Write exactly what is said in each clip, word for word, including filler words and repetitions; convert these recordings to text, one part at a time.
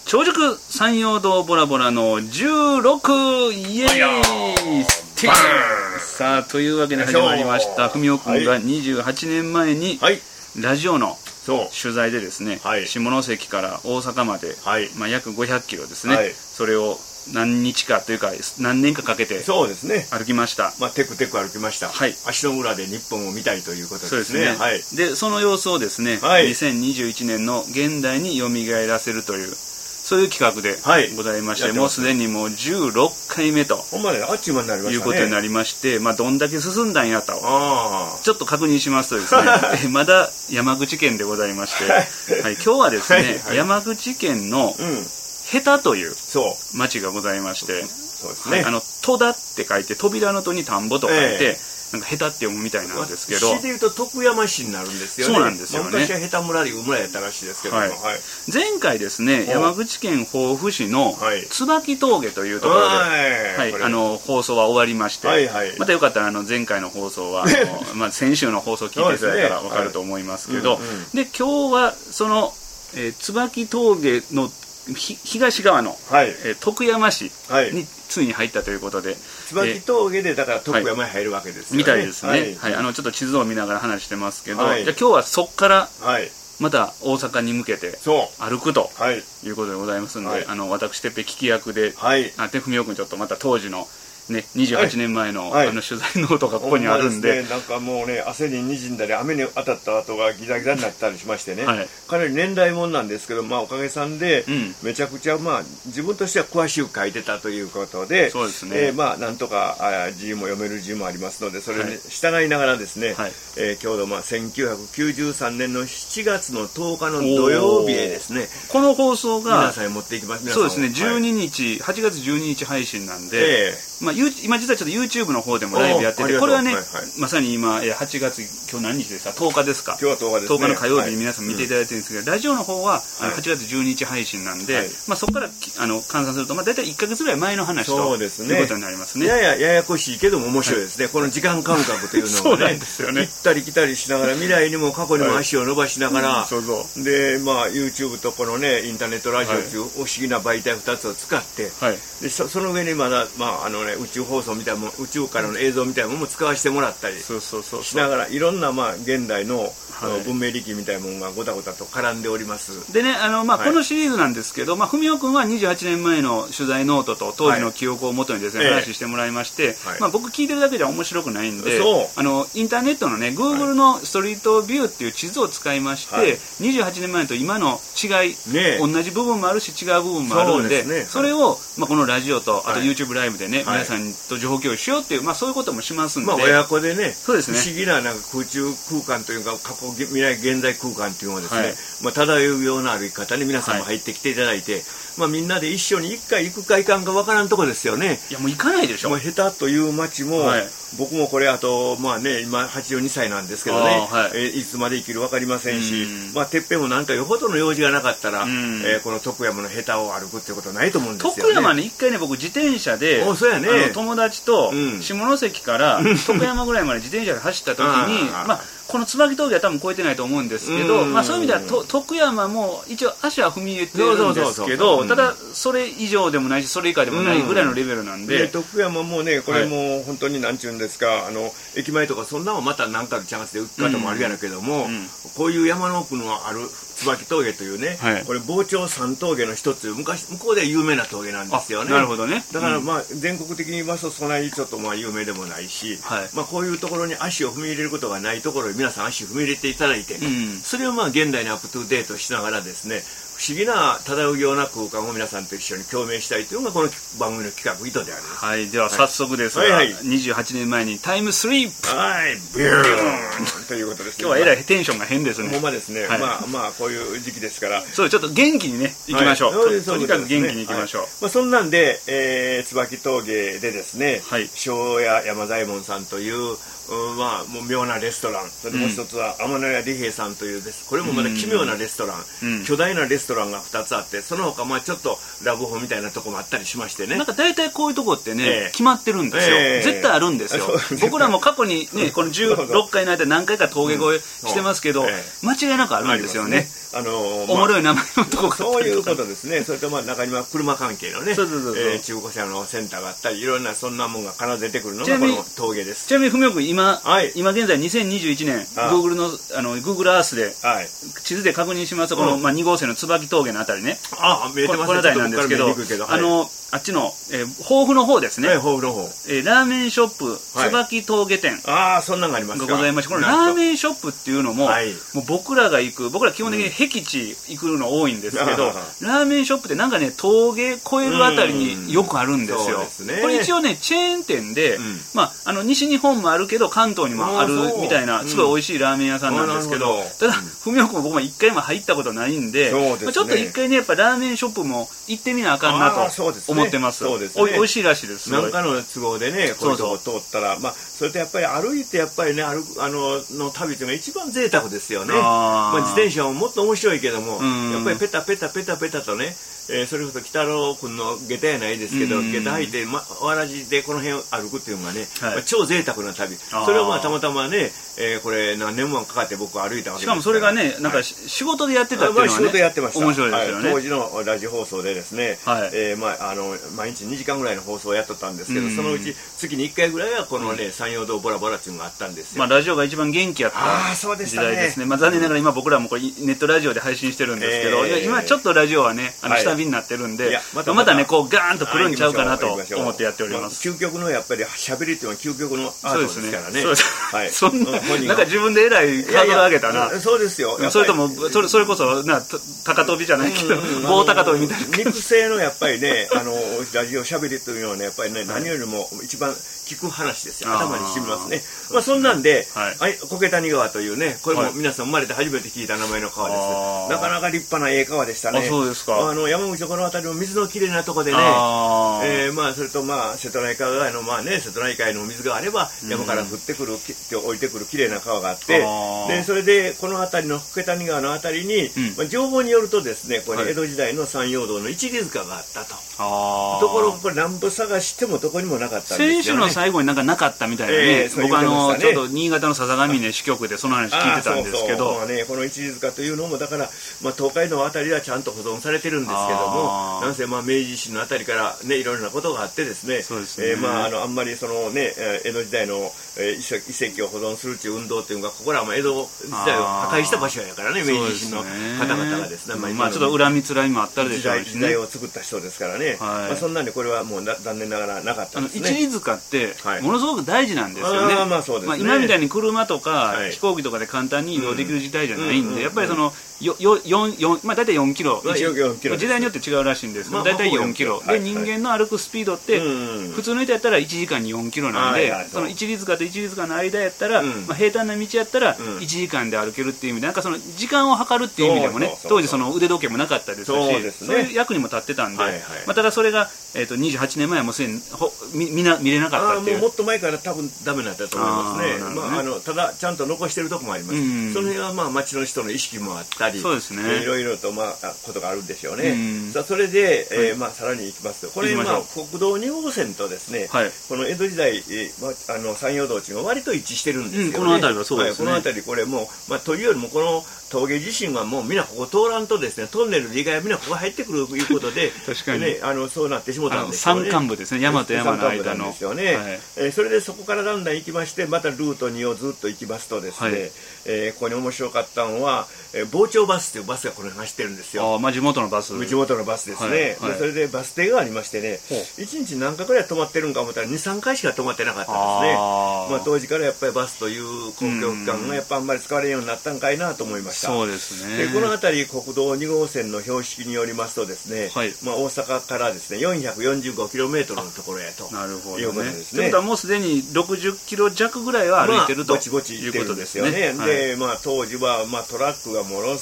長熟山陽道ボラボラのじゅうろくイエーイさあというわけで始まりました。文雄君がにじゅうはちねんまえにラジオの取材でですね、はい、下関から大阪まで、はい、まあ、約ごひゃくキロですね、はい、それを何日かというか何年かかけて歩きました。 まあ、テクテク歩きました、はい、足の裏で日本を見たいということですね。 そうですね、はい、でその様子をですね、はい、にせんにじゅういちねんの現代によみがえらせるというそういう企画でございまして、はい、もうすでにもうじゅうろっかいめとほんまね、あっちゅう間になりましたね、 いうことになりまして、まあ、どんだけ進んだんやとあちょっと確認しますとですねまだ山口県でございまして、はい、今日はですね、はいはい、山口県のヘタという町がございまして、そうですね、はい、あの戸田って書いて扉の戸に田んぼと書いて、えーなんかヘタって読むみたいなんですけど、 市でいうと徳山市になるんですよね。 そうなんですよね。 昔はヘタ村でいう村やったらしいですけども、はいはい、 前回ですね、山口県防府市の椿峠というところで、はいはい、あの放送は終わりまして、はいはい、またよかったらあの前回の放送はあの、まあ、先週の放送を聞いていただいたら分かると思いますけど、で今日はその、えー、椿峠の東側の、はい、えー、徳山市についに入ったということで、 椿峠でだから徳山に入るわけですよね、 みたいですね、はいはい、あのちょっと地図を見ながら話してますけど、はい、じゃあ今日はそこからまた大阪に向けて歩くということでございますので、はい、あの私てっぺ聞き役で、はい、あてふみおくんちょっとまた当時のね、にじゅうはちねんまえ の,、はい、あの取材ノートがここにあるんで、 ね、なんかもうね汗ににじんだり雨に当たった跡がギザギザになったりしましてね、はい、かなり年代もんなんですけど、まあ、おかげさんで、うん、めちゃくちゃ、まあ、自分としては詳しく書いてたということで、そうですね、えー、まあ、なんとかあ字も読める字もありますのでそれに従いながらですね、はい、えー、今日の、まあ、せんきゅうひゃくきゅうじゅうさんねんのしちがつのとおかの土曜日へですね、 この放送が皆さんに持っていきます。 そうですね、じゅうににち、はい、はちがつじゅうににち配信なんで、えーまあ、今実はちょっと YouTube の方でもライブやってて、これはね、はいはい、まさに今はちがつ今日何日ですか、とおかですか、 今日はとおかですね、 とおかの火曜日に皆さん見ていただいてるんですけど、はい、ラジオの方はあのはちがつじゅうににち配信なんで、はい、まあ、そこからあの換算すると、まあ、大体いっかげつぐらい前の話とそうです、ね、いうことになりますね。 ややややこしいけども面白いですね、はい、この時間感覚というのがねそうなんですよね、 行ったり来たりしながら未来にも過去にも足を伸ばしながら、はい、そうそうで、まあ、YouTube とこのねインターネットラジオという不思議な媒体ふたつを使って、はい、で そ, その上にまだ、まああのね、宇宙放送みたいなも宇宙からの映像みたいなものも使わせてもらったりしながらいろんな、まあ、現代の、はい、文明力みたいなものがごたごたと絡んでおります。 でね、あの、まあはい、このシリーズなんですけど、まあ、文雄君はにじゅうはちねんまえの取材ノートと当時の記憶をもとにですね、はい、話してもらいまして、はい、まあ、僕聞いてるだけじゃ面白くないんで、あのインターネットのね Google のストリートビューっていう地図を使いまして、はい、にじゅうはちねんまえと今の違い、ね、同じ部分もあるし違う部分もあるんで、 そ, で、ね、それを、まあ、このラジオとあと YouTube ライブでね、はい、皆さんと情報共有しようっていう、まあ、そういうこともしますんで、 まあ、親子でね、 そうですね、 不思議な、なんか空中空間というか過去未来現在空間というのをですね、はい、まあ、漂うような歩き方に皆さんも入ってきていただいて、はい、まあ、みんなで一緒に一回行くか行かんか分からんとこですよね。 いやもう行かないでしょ。 もう下手という街も、はい、僕もこれあとまあね今はちじゅうにさいなんですけどね、はい、えー、いつまで生きる分かりませんし、んまあ、てっぺんもなんかよほどの用事がなかったら、えー、この徳山の下手を歩くってことはないと思うんですよね。 徳山に一回ね僕自転車でおそうや、ね、 あの友達と下関から徳山ぐらいまで自転車で走った時にまあこの椿峠は多分越えてないと思うんですけど、まあ、そういう意味ではと徳山も一応足は踏み入れてるんですけど、ただそれ以上でもないしそれ以下でもないぐらいのレベルなんで、 で徳山もねこれも本当に何ちゅうんですか、はい、あの駅前とかそんなのまた何かのチャンスで浮く方もあるやろうけども、うんうん、こういう山の奥のある椿峠というね、はい、これ防潮三峠の一つ、昔向こうで有名な峠なんですよね。 なるほどね。 だからまあ全国的に言いますとそんなにちょっとまあ有名でもないし、はい、まあこういうところに足を踏み入れることがないところに皆さん足を踏み入れていただいて、うん、それをまあ現代にアップトゥーデートしながらですね、不思議な漂うような空間を皆さんと一緒に共鳴したいというのがこの番組の企画意図であります。 はい、では早速ですが、はいはいはい、にじゅうはちねんまえにタイムスリープ、 はいビューンということですね。 今日はえらいテンションが変ですね。 ほんまですね、はい、まあまあこういう時期ですからそうちょっと元気にね行きましょう、はい、と, とにかく元気に行きましょう、はい、 まあ、そんなんで、えー、椿峠でですね、はい、庄屋山左衛門さんといううん、まあ、もう妙なレストラン、それでもう一つは天野屋利平さんというです、これもまた奇妙なレストラン、うん、巨大なレストトランがふたつあって、その他まあちょっとラブホみたいなとこもあったりしましてね。 なんか大体こういうとこってね、えー、決まってるんですよ、えー、絶対あるんですよ。僕らも過去にねこのじゅうろっかいの間何回か峠越えしてますけど、うんえー、間違いなくあるんですよね。あのー、おもろい名前のとこがそういうことですね。それとまあ中には車関係のね、中古車のセンターがあったり、いろんなそんなもんが必ず出てくるのがこの峠です。 ちなみに文雄君今、はい、今現在にせんにじゅういちねん Google のあの Google Earth で、はい、地図で確認しますとこの、うん、まあ、に号線の椿峠のあたりね、 あ見えてますね、 この辺りなんですけど、けどはい、あのあっちの、えー、豊富の方ですね、 はい、豊富の方、 えー、ラーメンショップ椿峠店、 はい、あそんなのがありますか。 ございまして、このラーメンショップっていうのも、はい、もう僕らが行く、僕ら基本的に僻地行くの多いんですけど、うん、ラーメンショップってなんかね峠越えるあたりによくあるんですよ。うんですね、これ一応ねチェーン店で、うん、まあ、あの西日本もあるけど関東にもあるみたいなすごい美味しいラーメン屋さんなんですけど、うん、ただ文雄君も僕も一回も入ったことないんで、ね、まあ、ちょっと一回ねやっぱラーメンショップも行ってみなあかんなと思ってます。そうですね、お, おいしいらしいです。 なんかの都合でねこういうとこ通ったら、まあ、それとやっぱり歩いてやっぱりね歩あのの旅というのが一番贅沢ですよね。あ、まあ、自転車ももっと面白いけども、うん、やっぱりペタペタペタペタとね、えー、それこそ北郎君の下駄やないですけど、うん、下駄履いて、ま、わらじでこの辺を歩くっていうのがね、はい、まあ、超贅沢な旅。それをまあたまたまね、えー、これ何年もかかって僕は歩いたわけですから。しかもそれがねなんか、はい、仕事でやってたっていうのはね、まあ、仕事やってました。面白いですよね、 はい、当時のラジオ放送でですね、はい、えー、まあ、あの毎日にじかんぐらいの放送をやっとったんですけど、うん、そのうち月にいっかいぐらいはこのね、うん、山陽道ボラボラっていうのがあったんですよ。 まあ、ラジオが一番元気やった時代ですね。まあ、残念ながら今僕らもこれネットラジオで配信してるんですけど、えー、今ちょっとラジオはねあの下火になってるんで、はい、またまたねこうガーンと来るんちゃうかなと思ってやっております。 まあ、究極のやっぱり喋りっていうのは究極のアートですからね。そうです、 はい、そんななんか自分でえらいハードル上げたな。 そうですよ。 それともそれそれこそな高跳びじゃないけど、うん、棒高跳びみたいな肉声のやっぱりねあのラジオ喋りというのはねやっぱりね、はい、何よりも一番聞く話ですよ。頭に染みますね。まあそんなんで、はい、苔谷川というね、これも皆さん生まれて初めて聞いた名前の川です。なかなか立派なええ川でしたね。 あ、そうですか。 あの山口のこの辺りも水のきれいなとこでね、えー、まあそれとまあ瀬戸内海のまあね瀬戸内海の水があれば山から降ってくる、うん、降りてくるきれいな川があって、でそれでこの辺りの苔谷川の辺りに、うん、まあ、情報によるとですね、これ江戸時代の山陽道の一里塚があったと。あところこれ南部探してもどこにもなかったんですよね。 最後になんかなかったみたいなね、えー、僕あの、ね、ちょっと新潟の笹ヶ峰支局でその話聞いてたんですけど、 そうそう、ね、この一里塚というのもだから、まあ、東海のあたりはちゃんと保存されてるんですけども、なんせまあ明治維新のあたりからねいろいろなことがあってですね、そうですね、えー、まああのあんまりそのね江戸時代の遺跡を保存するっていう運動っていうのがここらは江戸時代を破壊した場所やからね、明治維新の方々がですね、 まあ、まあちょっと恨みつらみもあったでしょうしね、 時代を作った人ですからね、はい、まあ、そんなんでこれはもう残念ながらなかったんですね。 一里塚ってものすごく大事なんですよね。 あ、まあそうですね、まあ、 今みたいに車とか、はい、飛行機とかで簡単に移動できる時代じゃないんで、やっぱりそのよよよんまあ大体よんキロ、時代によって違うらしいんですけど、大体よんキロで、人間の歩くスピードって普通の人やったらいちじかんによんキロなんで、その一里塚と一里塚の間やったら、まあ、平坦な道やったらいちじかんで歩けるっていう意味で、なんかその時間を計るっていう意味でもね、当時その腕時計もなかったですし、そういう役にも立ってたんで、まあ、ただそれが、えー、とにじゅうはちねんまえはもうすでにほ み, みな見れなかったっていう。 あ、もうもっと前から多分ダメだったと思いますね。あ、まあ、あのただちゃんと残してるとこもあります。うん、その辺はまあ町の人の意識もあったり、そうですね、いろいろとまあことがあるんでしょうね。うん、さあそれで、えーまあ、さらに行きますと、これまあ国道に号線とですね、はい、この江戸時代、えーまあ、あの山陽道っていうのは割と一致してるんですよね。うん、 この辺りはそうですね。 はい、この辺りこれもう、まあ、というよりもこの峠自身はもうみんなここ通らんとですね、トンネルで以外はみんなここ入ってくるということで確かに、ね、あのそうなってしもうたんですよね。 山間部ですね、山と山の間のですよね。はい、えー、それでそこからだんだん行きまして、またルートにをずっと行きますとですね、はい、えー、ここに面白かったのは、えー、傍聴バスというバスがこれ走ってるんですよ。 あ、まあ、地元のバス地元のバスですね。はいはい、でそれでバス停がありましてね、いちにち何回くらい止まってるんか思ったらに、さんかいしか止まってなかったんですね。あ、まあ、当時からやっぱりバスという公共機関がやっぱあんまり使われるようになったんかいなと思いました。 そうですね。 でこの辺り国道に号線の標識によりますとですね、はい、まあ、大阪からですね よんひゃくよんじゅうごキロメートル のところやということですね。 ということはもうすでにろくじゅっキロ弱ぐらいは歩いてると、まあ、 ぼちぼちいうことですよね。はい、で、まあ、当時は、まあ、トラックがものす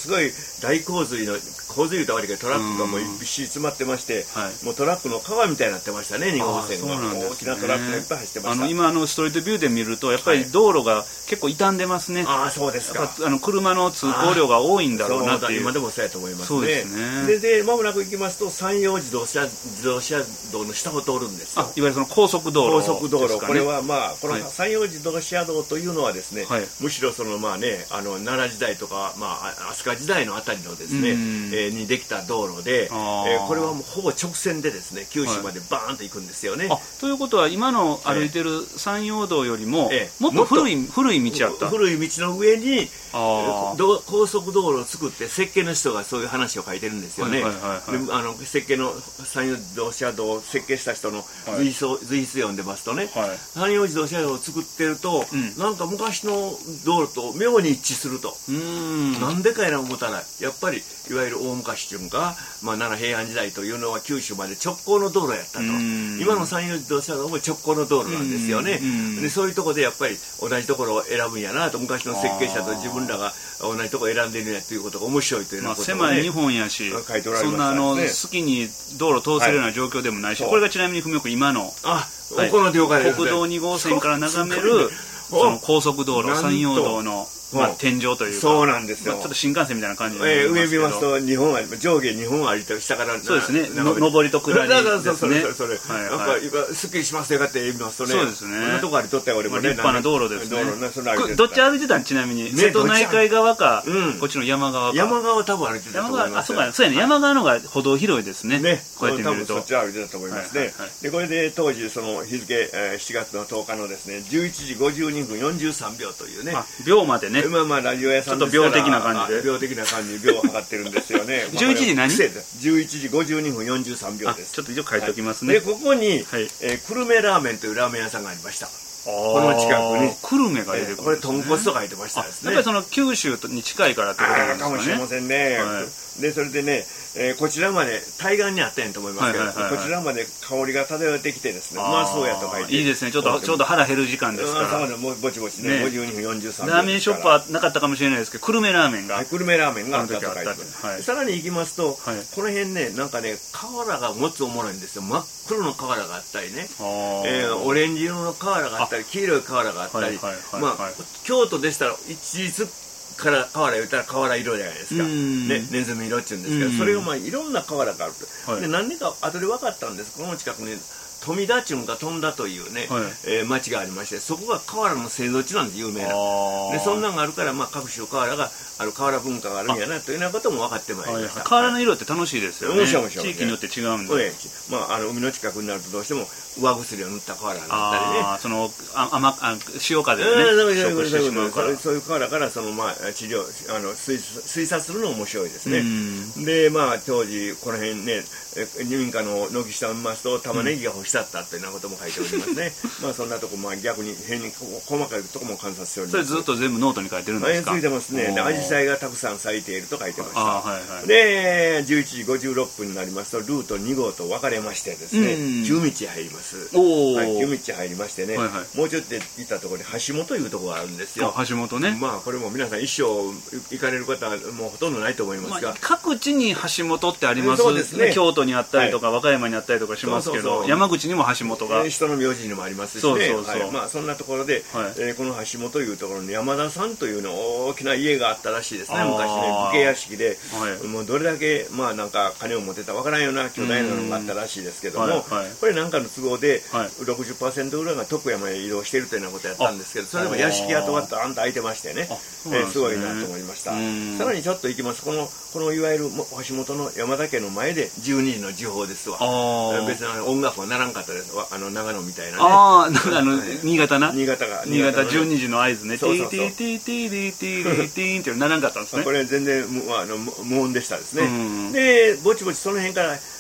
すごい大洪水の洪水歌わりでトラックがもうびっしり詰まってまして、はい、もうトラックの川みたいになってましたね、に号線が。大きなトラックがいっぱい走ってました。あの今あのストリートビューで見るとやっぱり道路が結構傷んでますね。 ああそうですか。 あの車の通行量が多いんだろうなっていう。 今でもそうやと思いますね。 そうですね。 でで間もなく行きますと山陽自動車自動車道の下を通るんですよ。 あいわゆるその高速道路ですかね。 高速道路、これはまあこの山陽自動車道というのはですね、はい、むしろそのまあねあの奈良時代とかまあ飛鳥時代のあたりのですね、えー、にできた道路で、えー、これはもうほぼ直線でですね九州までバーンと行くんですよね。 はい、あということは今の歩いてる山陽道よりも、えー、もっと古い古い道あった。 古い道の上にあ高速道路を作って設計の人がそういう話を書いてるんですよね。あの設計の山陽自動車道を設計した人の随筆を、はい、随筆読んでますとね、はい、山陽自動車道を作ってると、うん、なんか昔の道路と妙に一致すると。うーんなんでかやな思ったらやっぱりいわゆる大昔というか、まあ、奈良平安時代というのは九州まで直行の道路やったと。今の山陽自動車道も直行の道路なんですよね。でそういうところでやっぱり同じところを選ぶんやなと、昔の設計者と自分らが同じところを選んでるんやということが面白いというようなことを、ね、 まあ、狭い日本やし、そんなあの好きに道路通せるような状況でもないし、はい、これがちなみに文雄君今のあ、はい、この了解ですね、 国道に号線から眺めるその高速道路山陽道のまあ、天井というかそうなんですよ、 まあ、ちょっと新幹線みたいな感じで、えー、上見ますと日本は上下日本歩いて下からそうですね上りと下りですね。 それそれなんかすっきりしますよかって見ますとね、 そうですね、 こんなとこ歩いとったよ俺もね、 立派な道路ですね。どっち歩いてたんちなみに、瀬戸内海側かこっちの山側か。 山側多分歩いてたと思います。 あそうかそうやね、山側のが歩道広いですね。こうやって見ると多分そっち歩いてたと思いますね。でこれで当時その日付しちがつのとおかのですねじゅういちじごじゅうにふんよんじゅうさんびょうというね秒までね、 まあまあラジオちょっと秒的な感じで秒的な感じで秒を測ってるんですよね。 じゅういちじ何？ じゅういちじごじゅうにふんよんじゅうさんびょうです。 ちょっと一応書いておきますね。 でここに、はいえー、久留米ラーメンというラーメン屋さんがありました。この近くに久留米が出てくるんですね。 これ豚骨と書いてましたですね。 やっぱりその九州に近いからってことなんですかね。 かもしれませんね。はい、でそれでね、えー、こちらまで対岸にあったんやと思いますけど、こちらまで香りが漂ってきてですね、うまそうやと書いていいですね。ちょっとちょうど腹減る時間ですから。 もうぼちぼちね、ごじゅうにふんよんじゅうさんびょうラーメンショップはなかったかもしれないですけど、久留米ラーメンが、 はい、久留米ラーメンがあったと書いてます。はい、さらに行きますと、はい、この辺ねなんかね瓦がもつおもろいんですよ。真っ黒の瓦があったりね、えー、オレンジ色の瓦があったり黄色い瓦があったり、まあ京都でしたら一律から瓦言ったら瓦色じゃないですか、ね、ネズミ色っていうんですけど、それをまあいろんな瓦があると、はい、で何年か後で分かったんです。この近くに富田町が富田というね、はいえー、町がありまして、そこが瓦の製造地なんです有名な。でそんなのがあるから、まあ、各種瓦がある瓦文化があるんやなというようなことも分かってまいりました。 瓦の色って楽しいですよね。 面白い面白い。 地域によって違うんで、 ねまあ、あの海の近くになるとどうしても上薬を塗った瓦だったりね、 あそのあ甘あ潮風でね食してしまうから、 そういう瓦からその、まあ、治療あの推推察するのも面白いですね。でまあ当時この辺ね民家の軒下を見ますと玉ねぎが干してあったというようなことも書いておりますね。まあそんなとこ、まあ、逆に変に細かいところも観察しております。 それずっと全部ノートに書いてるんですか？ ついてますね。アジサイがたくさん咲いていると書いてました。はいはい、でじゅういちじごじゅうろっぷんになりますとルートにごうと分かれましてですね、旧道入ります。はい、旧道入りましてね、はいはい、もうちょっと行ったところに橋本というところがあるんですよ。 橋本ね。 まあこれも皆さん一生行かれる方はもうほとんどないと思いますが、まあ、 各地に橋本ってあります。そうですね。京都にあったりとか、はい、和歌山にあったりとかしますけど、そうそうそう山口にも橋本が、 人の名字にもありますしね。そうそうそう、はい、まあそんなところで、はいえー、この橋本というところに山田さんというの大きな家があったらしいですね。昔ね武家屋敷で、はい、もうどれだけまあなんか金を持ってたわからんような巨大なのがあったらしいですけども、はいはい、これなんかの都合で ろくじゅっパーセント ぐらいが徳山へ移動しているというようなことをやったんですけど、それでも屋敷跡がダーンと開いてましてね、す, ねえー、すごいなと思いました。さらにちょっと行きます。このこのいわゆる橋本の山田家の前でじゅうにじの時報ですわ。別に音楽はならんかったです。あの長野みたいなね。ああ、あの新潟な。 新潟が新潟じゅうにじの合図ね。そうそうそう。ティーティーティーティーティーティーティーってならんかったんですね。 これ全然無音でしたですね。でぼちぼちその辺から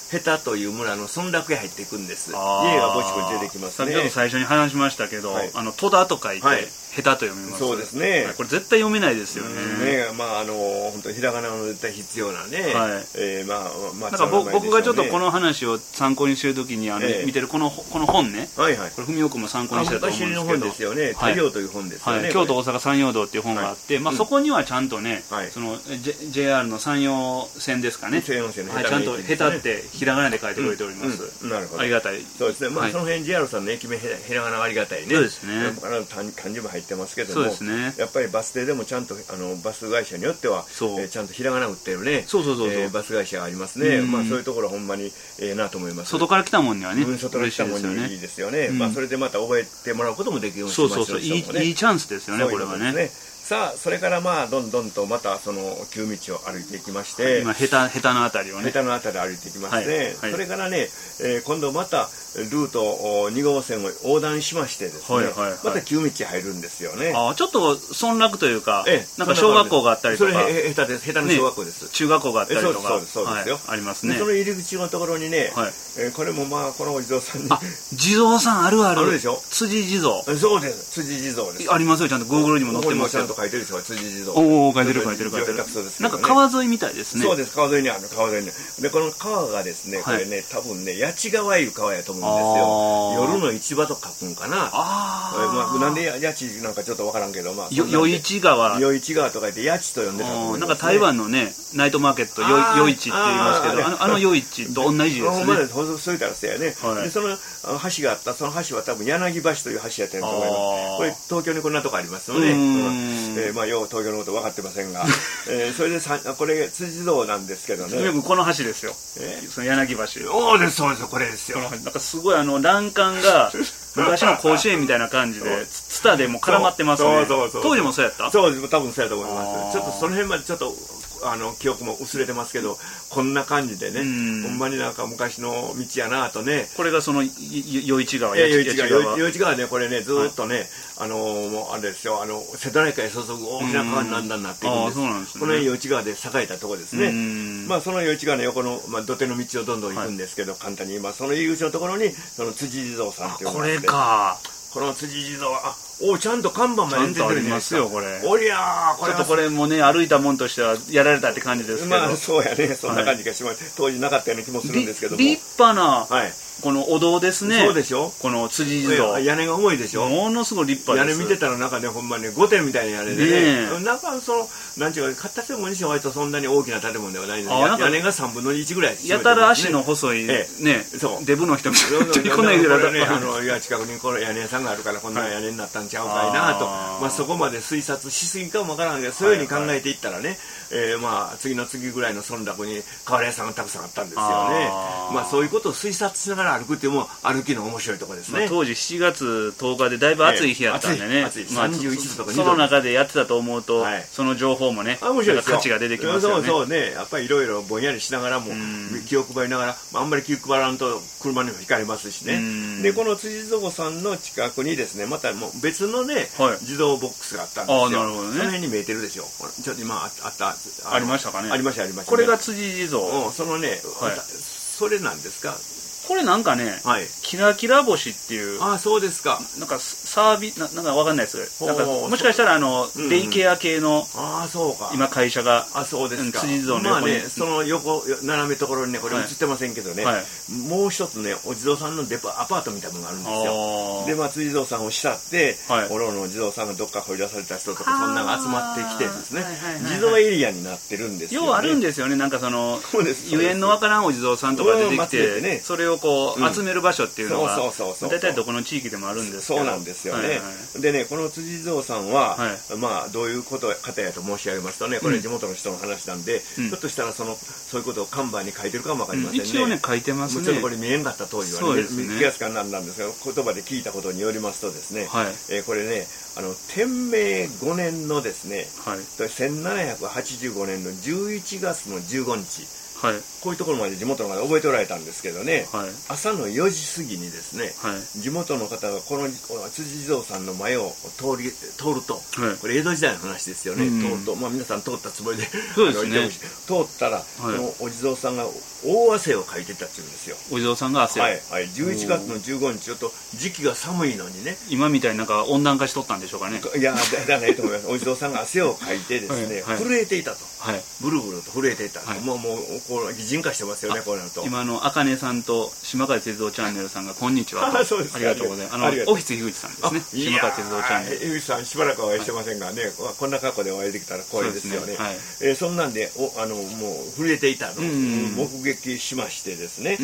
ヘタという村の村落へ入っていくんです。家がぼちぼち出てきますね。 先ほど最初に話しましたけど、はい、あの戸田と書いて、はい、ヘタと読みます。 そうですね、 はい、これ絶対読めないですよね。 ね、まああの本当ひらがなの絶対必要なね、はい、えー、まあまあなんか僕、ね、僕がちょっとこの話を参考にしてるときにあの、えー、見てるこのこの本ね、はいはい、これ文雄君も参考にしてると思うんですけど、 昔の本ですよね。太陽という本ですよね。 はい、京都大阪山陽道っていう本があって、はい、まあ、そこにはちゃんとね、はい、その J、ジェイアール の山陽線ですかね。山陽線のヘタ、はい、ちゃんとヘタってひらがなで書いてくれております。 うんうん、なるほど。 ありがたい。 そうですね。まあ、はい、その辺 ジェイアール さんの駅名ひらがなありがたいね。 そうですね。 漢字も入ってますけども、 そうですね。 やっぱりバス停でもちゃんとあのバス会社によっては、えー、ちゃんとひらがな売ってるね。 そうそうそうそう、 えー、バス会社がありますね。まあそういうところほんまにええなと思います。 外から来たもんにはね。 うん、外から来たもんにいいですよね。まあそれでまた覚えてもらうこともできるようにしましょう。 そうそうそう、いいいいチャンスですよね、これはね。 さあそれからまあどんどんとまたその旧道を歩いていきまして、はい、 今ヘタヘタのあたりをね、 ヘタのあたり歩いていきますね。はいはい、それからね、えー、今度またルートに号線を横断しましてですね、はいはいはい、また旧道入るんですよね。 あ、ちょっと村落というか、ええ、なんか小学校があったりとか、 それヘタです。ヘタの小学校です。 ね、中学校があったりとか、 そうですそうですよ、はい、 ありますね。 その入り口のところにね、はい、えー、これもまあこのお地蔵さんに、 あ、地蔵さんあるある。 あるでしょ。 辻地蔵。 そうです。辻地蔵です。 ありますよ、ちゃんと Google にも載ってますよ。 ちゃんと書いてるでしょ、辻地蔵。 おお、書いてる書いてる書いてる。なんか川沿いみたいですね。 そうです、川沿いにある川沿いに。でこの川がですね、これね、多分ね、八千川いう川やと思うんですよ。夜の市場と書くんかな。ああ。まあなんで八千なんかちょっとわからんけど、まあ。 夜市川。 夜市川とか言って八千と呼んでたと思います。 なんか台湾のね、ナイトマーケット夜市って言いますけど、あのあの夜市と同じですね。 まだそういたらそうやね。でその橋があった、その橋は多分柳橋という橋やったんと思います。これ東京にこんなとこありますよね。えまあよう東京のこと分かってませんが、えー、それでさこれ辻堂なんですけどね。 この橋ですよ。えー、その柳橋。 そうですそうです、これですよ。 なんかすごいあの欄干が昔の甲子園みたいな感じでツタでも絡まってますね。そうそうそうそう、当時もそうやった？ そうです、多分そうやと思います。ちょっとその辺までちょっとあの記憶も薄れてますけど、こんな感じでね、ほんまになんか昔の道やなとね。 これがその余市川、 余市川、余市川ね、これねずっとね、あのもうあれですよ、あの瀬戸内海へ注ぐ大きな川にだんだんなっていくんです。この辺余市川で栄えたところですね。まあその余市川の横のまあ土手の道をどんどん行くんですけど、簡単に今その入り口のところにその辻地蔵さんっていうのがあって、これか。この辻地蔵、あ、おちゃんと看板まで出てるんですよ、これ。おりゃー、 これちょっとこれもね、歩いたもんとしてはやられたって感じですけど。 まあそうやね、そんな感じがします。当時なかったような気もするんですけども。 立派な、このお堂ですね。 そうでしょ。 この辻地蔵。 屋根が重いでしょ。 ものすごい立派です。 屋根見てたら中でほんまに御殿みたいな屋根でね。なんかその、なんちゅうか、形もにして割とそんなに大きな建物ではないので、屋根がさんぶんのいちぐらい。 やたら足の細い、ね、デブの人みたいな。こんな家だったね、あの、いや、近くにこの屋根屋さんがあるから、こんな屋根になったんちゃうかいなと。まあそこまで推察しすぎかもわからないけど、そういうふうに考えていったらね、えー、まあ次の次ぐらいの村落に瓦屋さんがたくさんあったんですよね。まあそういうことを推察しながら歩くっていうのも歩きの面白いところですね。まあ、 当時しちがつとおかでだいぶ暑い日やったんでね、 暑い暑いさんじゅういちどとかにど、 その中でやってたと思うと、はい、その情報もね、価値が出てきますよね。 そうそうね、やっぱりいろいろぼんやりしながらも気を配りながら、まあ、あんまり気を配らんと車にもひかれますしね。でこの辻蔵さんの近くにですね、またもう別のね、はい、自動ボックスがあったんですよ。あ、なるほどね。その辺に見えてるでしょ。ちょっと今あった、 ありましたかね。 ありましたありました、ね。 これが辻地蔵。 うん、そのね、はい、それなんですか。 これなんかね、はい、キラキラ星っていう、 あ、そうですか。 なんかサービス、な、なんかわかんないです。なんかもしかしたらあの、うん、デイケア系の、あ、そうか。今会社が、 あ、そうですか。 辻地蔵の横に、まあね、その横斜めところにね、これ映ってませんけどね、はいはい、もう一つね、お地蔵さんのデパアパートみたいなのがあるんですよ。で、まあ辻地蔵さんを慕って、はい、おろの地蔵さんがどっか掘り出された人とかそんなのが集まってきてですね、地蔵エリアになってるんですよ、ね。 ようあるんですよね。なんかその、ゆえんのわからんお地蔵さんとか出てきて、ね、それをこう、うん、集める場所っていうのが大体どこの地域でもあるんですけど、 そうなんですよね、はいはい、でねこの辻地蔵さんは、はい、まあどういうこと方やと申し上げますとね、これ地元の人の話なんで、うん、ひょっとしたらそのそういうことを看板に書いてるかもわかりませんね、うん、 一応ね書いてますね。 ちょっとこれ見えんかった当時はね、気がつかんなんなんですが、言葉で聞いたことによりますとですね、はい、えー、これねあの天明ごねんのですね、はい、せんななひゃくはちじゅうごねんのじゅういちがつのじゅうごにち、 はい、こういうところまで地元の方覚えておられたんですけどね、はい、朝のよじ過ぎにですね、はい、地元の方がこの辻地蔵さんの前を通り通ると、はい、これ江戸時代の話ですよね、うん、通ると、まあ、皆さん通ったつもりでそうですね通ったら、はい、このお地蔵さんが大汗をかいてたっていうんですよ。 お地蔵さんが汗を、 はいはい、じゅういちがつのじゅうごにちちょっと時期が寒いのにね、 今みたいになんか温暖化しとったんでしょうかね。 いやだないと思います。お地蔵さんが汗をかいてですね、はいはい、震えていたと、はい、ブルブルと震えていた、はい、もうもうこう擬人化してますよね、こうなると。 今のあかねさんと島川鉄道チャンネルさんがこんにちはと。あそうです、ありがとうございます。あのオフィス樋口さんですね。島川鉄道チャンネル。 樋口さんしばらくお会いしてませんがね、はい、こんな格好でお会いできたら光栄ですよね。そ, ね、はい、えー、そんなんでおあのもう震えていたのを目撃しましてですね、うん、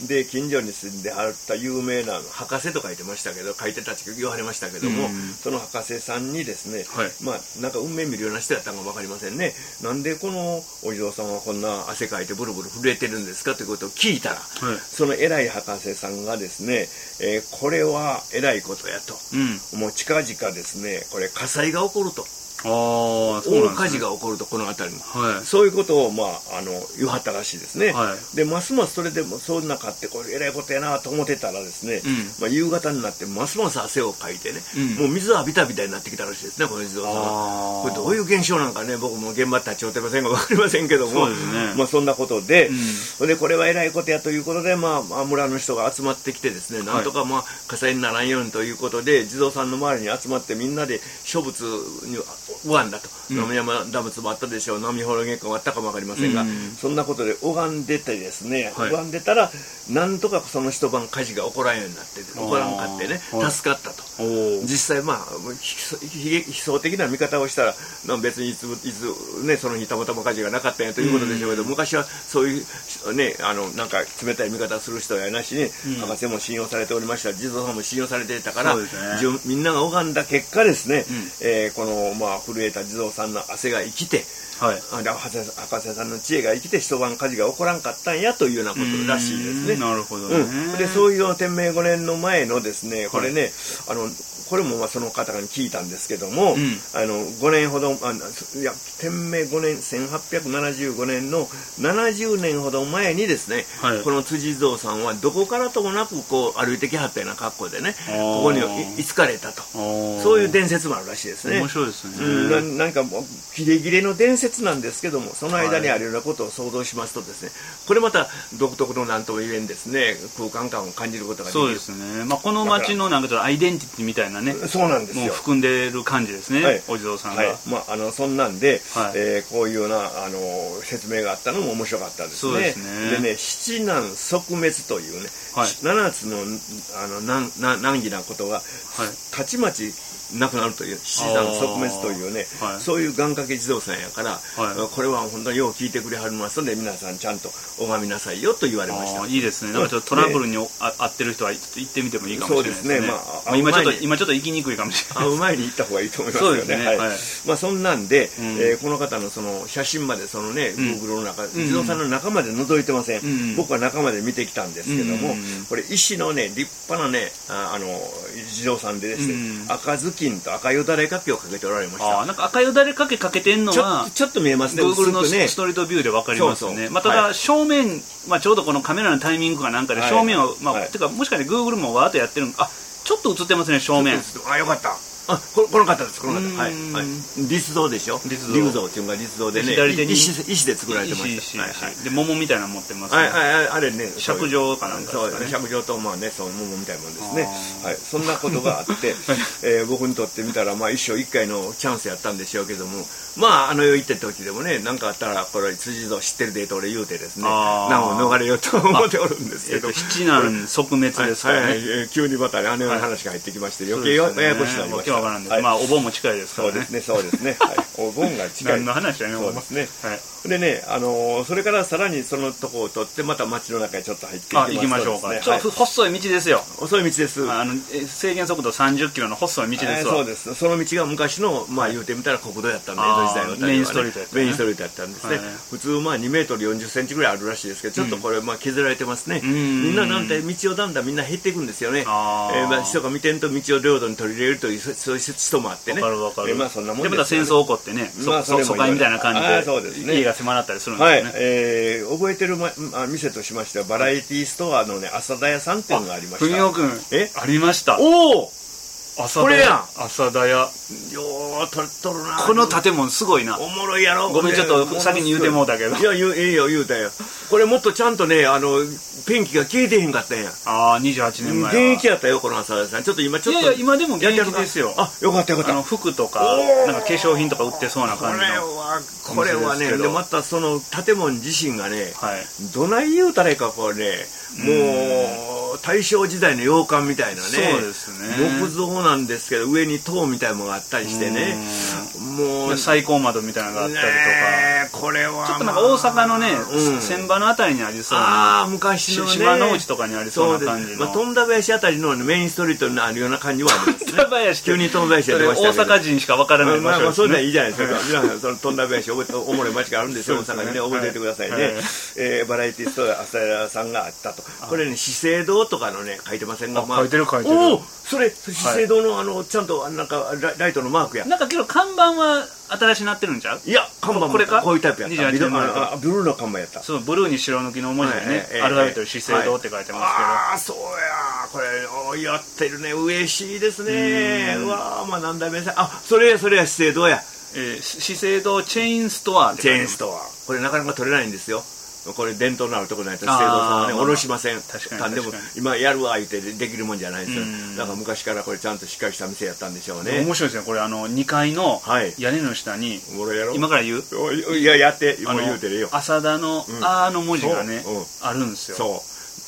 で近所に住んであった有名な博士と書いてましたけど、書いてたち言われましたけども、うん、その博士さんにですね、はい、まあなんか運命見るような人やったのか分かりませんね。なんでこのお地蔵さんはこんな汗かいてブルブル震えてるんですかということを聞いたら、はい、その偉い博士さんがですね、えー、これは偉いことやと、うん、もう近々ですねこれ火災が起こると。あ、そうなんですね、大火事が起こるとこの辺りに、はい、そういうことを、まあ、あの言わはったらしいですね、はい、でますますそれでもそんなかってこれ偉いことやなと思ってたらですね、うん、まあ、夕方になってますます汗をかいてね、うん、もう水浴びたみたいになってきたらしいですね、この地蔵さんは。これどういう現象なんかね、僕も現場立ち寄ってませんが分かりませんけども、そうですね、まあ、そんなことで、うん、でこれは偉いことやということで、まあ、村の人が集まってきてですね、なんとか、まあ、火災にならんようにということで地蔵さんの周りに集まってみんなで諸仏に拝んだと、うん、南山打仏もあったでしょう、南滅月光もあったかも分かりませんが、うん、そんなことで拝んでてですね、はい、拝んでたらなんとかその一晩火事が起こらんようになって起こらんかってね、助かったと。実際まあ悲壮的な見方をしたら別にいついつ、ね、その日たまたま火事がなかったんやということでしょうけど、うん、昔はそういうね、あのなんか冷たい見方をする人やなしに、うん、博士も信用されておりました、地蔵さんも信用されていたから、ね、みんなが拝んだ結果ですね、うん、えー、このまあ震えた地蔵さんの汗が生きて、はい、博士さんの知恵が生きて一晩火事が起こらんかったんやというようなことらしいですね。 なるほどね、うん、 でそういう天明ごねんの前のですね、これね、はい、あのこれもまあその方に聞いたんですけども、うん、あのごねんほどあいや天明ごねんせんはっぴゃくななじゅうごねんのななじゅうねんほど前にですね、はい、この辻地蔵さんはどこからともなくこう歩いてきはったような格好でね、ここに居つかれたと、そういう伝説もあるらしいですね。 面白いですね、 うん、ななんかもうギレギレの伝説なんですけども、その間にあるようなことを想像しますとですね、これまた独特の何とも言えんですね空間感を感じることができる。 そうですね、まあ、この街のなんかちょっとアイデンティティみたいなね、 そうなんですよ、 もう含んでる感じですね、はい、お地蔵さんが、はい、 まあ、あのそんなんで、はい、えー、こういうようなあの説明があったのも面白かったですね。 そうですね。 でね、七難即滅というね、はい、ななつのあの難難難儀なことが、はい、たちまちなくなるという、七難即滅というね、はい、そういう願掛け地蔵さんやから、はい、これは本当によう聞いてくれはりますので皆さんちゃんと拝みなさいよと言われました。 いいですね。なんかちょっとトラブルに合ってる人は行ってみてもいいかもしれないですね。そうですね。まあ、今ちょっと今ちょっと行きにくいかもしれない。 会う前に行った方がいいと思いますよね。そうですね。はい。まあそんなんで、うん、えー、この方のその写真までそのね、うん、Google の中、地蔵さんの中まで覗いてません。うん、僕は中まで見てきたんですけども、うん、これ石のね立派なねあ、あの地蔵さんでですね、うん、赤ずきんと赤よだれかけをかけておられました。 あ、なんか赤よだれかけかけてんのはちょっと見えますね。 Google のストリートビューで分かりますね。そうそう、まあ、ただ、はい、正面、まあ、ちょうどこのカメラのタイミングかなんかで正面を、はい、まあ、はい、てかもしかして Google もわーっとやってるの、あ、ちょっと映ってますね、正面。 あ、よかった。あ、こ, この方です、この方。はい。はい。立像でしょ。立像。立像っていうのが立像でね。左手に石石で作られてました。石、 はいはい。で桃みたいなの持ってますね。はいはい、あれね。 尺状かなんかですかね。そうですね。尺状とまあね、そう桃みたいなもんですね。はい。そんなことがあって、えー、僕にとってみたらまあ一生一回のチャンスやったんでしょうけども、まああの世行ってた時でもね、何かあったらこれ辻像知ってるでと俺言うてですね、難を逃れようと思っておるんですけど。 七難即滅ですからね。 はいはい。急にまたねあのような話が入ってきまして余計ややこしくなりました。 わからんです。まあお盆も近いですからね。 そうですね、そうですね。はい、お盆が近い。 何の話やね、 そうですね。はい。でね、あのー、それからさらにそのとこを取ってまた街の中にちょっと入っていきます。 あ、行きましょうか。ね、ちょっと細い道ですよ。 細い道です。 あの制限速度さんじゅっキロの細い道ですわ。 そうです。その道が昔のまあ言うてみたら国道やったんで、江戸時代のメインストリートやった、 メインストリートやったんですね。普通まあにメートルよんじゅっセンチぐらいあるらしいですけど、ちょっとこれまあ削られてますね。みんななんて道をだんだんみんな減っていくんですよね。えー、まあ人が見てんと道を領土に取り入れるという世そういう人もあってね。 わかるわかる。 えー、まあそんなもんですよね。 でまた戦争起こってね、まあ、疎開みたいな感じで、そうですね、家が迫らったりするんですよね。 はい、えー、覚えてる、ま、店としましてはバラエティストアのね浅田屋さんっていうのがありました。 文雄君、えありました。 おお、 これやん、浅田屋。よう取っとるな。 この建物すごいな。 おもろいやろ。 ごめん、ちょっと先に言うてもうたけど。 いや、言う、いいよ、言うたよ。これもっとちゃんとね、あのペンキが消えてへんかったんや。 ああ、にじゅうはちねんまえは現役やったよ、この浅田さん。ちょっと今ちょっと。 いやいや、今でも現役ですよ。 あ、よかったよかった。 あの服とかなんか化粧品とか売ってそうな感じの。 これはこれはね、でまたその建物自身がね、はい、どない言うたらいいか、これね、もう大正時代の洋館みたいなね。 そうですね。 木造なんですけど、上に塔みたいなのがあったりしてね、 もう最高窓みたいなのがあったりとか、 ね、これはちょっとなんか大阪のね、うん、千葉のあたりにありそうな、 あ昔のね、 島の内とかにありそうな感じの、 まあ、富田林あたりのメインストリートにあるような感じはありますね。 富田林急に富田林やってましたけど、 大阪人しかわからない場所ですね。まあまあそれではいいじゃないですか。皆さんその富田林覚えて、おもろい街があるんですよ、大阪にね、覚えておいてくださいね。はい、えー、バラエティスト浅田さんがあったと。これね、資生堂とかのね、書いてませんが、 まあ、書いてる書いてる。 おお、それ資生堂のあのちゃんとなんかライトのマークや。 なんかけど看板は新しくなってるんちゃう？ いや、看板もこれかこういうタイプやった。 にじゅうはちねんまえあ、ブルーの看板やった。 そう、ブルーに白抜きの文字でね、アルファベットで資生堂って書いてますけど。 ああ、そうや、これやってるね、嬉しいですね。うわー、まあ何代目さん、あ、それそれや資生堂や。 えー、資生堂チェーンストアってチェーンストア。これなかなか取れないんですよ。これ伝統のあるところないと資生堂さんはね、下ろしません。 確かに。 でも今やるわ言ってできるもんじゃないですよ。だから昔からこれちゃんとしっかりした店やったんでしょうね。 面白いですね。これあのにかいの屋根の下に、 はい、 今から言う？ いや、やって、もう言うてるよ。 浅田の「あ」の文字がね、うん、あるんですよ。 そう。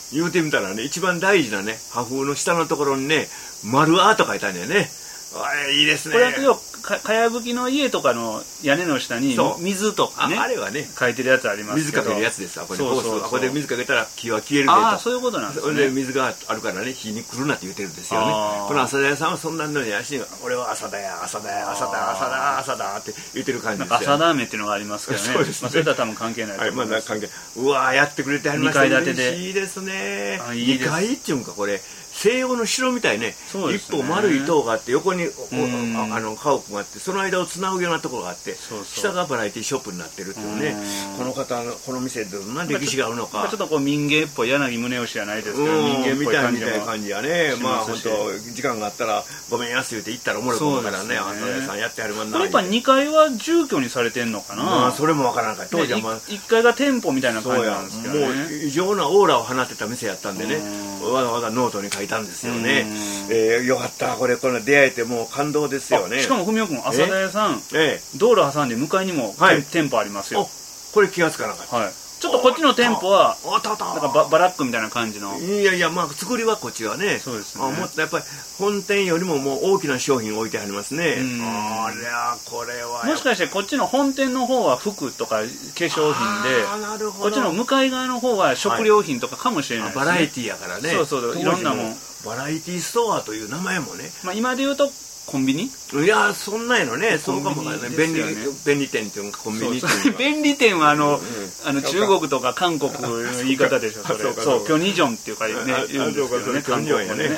言うてみたらね、一番大事なね、破風の下のところにね、丸「あ」と書いたんだよね。あれいいですね。 これはよかかやぶきの家とかの屋根の下に水とかね、 あ, あれはね書いてるやつありますけど、 水かけるやつですわ。これそうそうそう、 ここで水かけたら木は消えるでと。 ああ、そういうことなんですね。 それで水があるからね、火に来るなって言ってるんですよね。この浅田屋さんはそんなのにやし、俺は浅田屋、浅田屋、浅田、浅田、浅田って言ってる感じですよ、ね。 なんか浅田飴っていうのがありますけどね。そうですね。まあ、それとは多分関係ないと思います。 はい、まあ関係。うわー、やってくれてはりましたね。にかい建てで。いいですね。 あ、いいです。 にかいっていうんか、これ。西洋の城みたいね、一本丸い塔があって横にあの家屋があって、その間をつなぐようなところがあって、そうそう、下がバラエティショップになってるっていうね。この方のこの店どんな歴史があるのか、 ちょっとこう民芸っぽい、柳宗悦じゃないですけど、 民芸っぽい感じみたいな感じやね。まあ本当時間があったらごめんやす言って行ったらおもろいもんからね、浅田屋さんやってはるもんな。 これやっぱにかいは住居にされてんのかな。 まあそれもわからんかった。当時はまあいっかいが店舗みたいな感じなんですけどね。 もう異常なオーラを放ってた店やったんでね、わざわざノートに書いたんですよね。えー、よかった、これこの出会えてもう感動ですよね。 しかも文雄君、浅田屋さん、ええ、道路挟んで向かいにも、はい、店舗ありますよ。 これ気がつかなかった。はい、 ちょっとこっちの店舗はなんか バ, バラックみたいな感じの。 いやいや、まあ作りはこっちはね。 そうですね。 あ、もっとやっぱり本店よりももう大きな商品置いてありますね。ありゃ、これはもしかしてこっちの本店の方は服とか化粧品で、こっちの向かい側の方は食料品とかかもしれないですね。 バラエティやからね。 そうそう、いろんなもん。 バラエティストアという名前もね。 まあ今で言うとコンビニ？ いや、そんなんやのね。そうかもね。便利便利店っていうかコンビニっていうか。 便利店はあのあの中国とか韓国の言い方でしょ。それ。そう、キョニジョンっていうかね言うんですけどね。韓国やね。はいはいはい。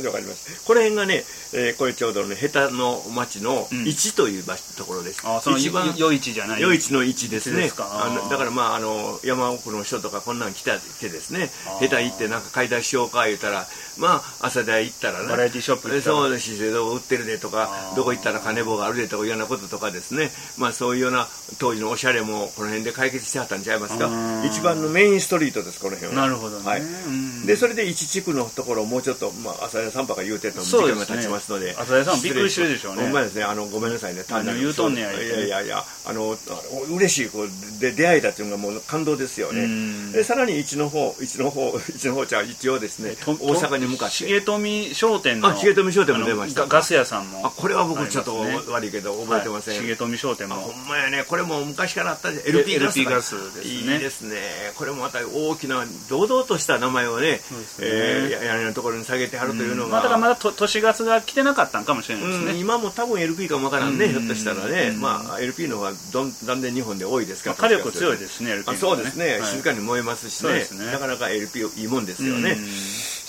わかります。この辺がね、これちょうどね、下手の町の市というところです。 あ、その一番夜市じゃない。 夜市の市ですね。だからまああの山奥の人とかこんなん来たってですね。下手行ってなんか買い出ししようか言ったら、まあ朝田行ったらね。 バラエティショップで。 そうです。売ってるでとか、どこ行ったら金棒があるでとかいうようなこととかですね、まあそういうような当時のおしゃれもこの辺で解決してはったんちゃいますか。一番のメインストリートです、この辺は。 なるほどね。はい、 でそれで一地区のところをもうちょっと、まあ、浅田さんばか言うてると時間が経ちますので、 浅田さんびっくりしてるでしょうね。 ほんまですね、あのごめんなさいね、 単なる言うとんねや。 いやいやいや、あの嬉しいこうで出会えたっていうのがもう感動ですよね。でさらに一の方一の方一の方じゃ一応ですね、大阪に向かって重富商店の、 あ、重富商店も出ました。 ガス屋さんも。 あ、これは僕ちょっと悪いけど覚えてません。 重富商店も。 ほんまやね、これも昔からあったじゃん。エルピー ガス。 エルピー ガスですね。 いいですね。これもまた大きな堂々とした名前をね、屋根のところに下げてはるというのが。 だからまだ都市ガスが来てなかったんかもしれないですね。 今も多分 エルピー かもわからんね、ひょっとしたらね。まあ エルピー の方が断然日本で多いですから。 火力強いですね、エルピー。 そうですね。静かに燃えますしね。なかなか エルピー いいもんですよね。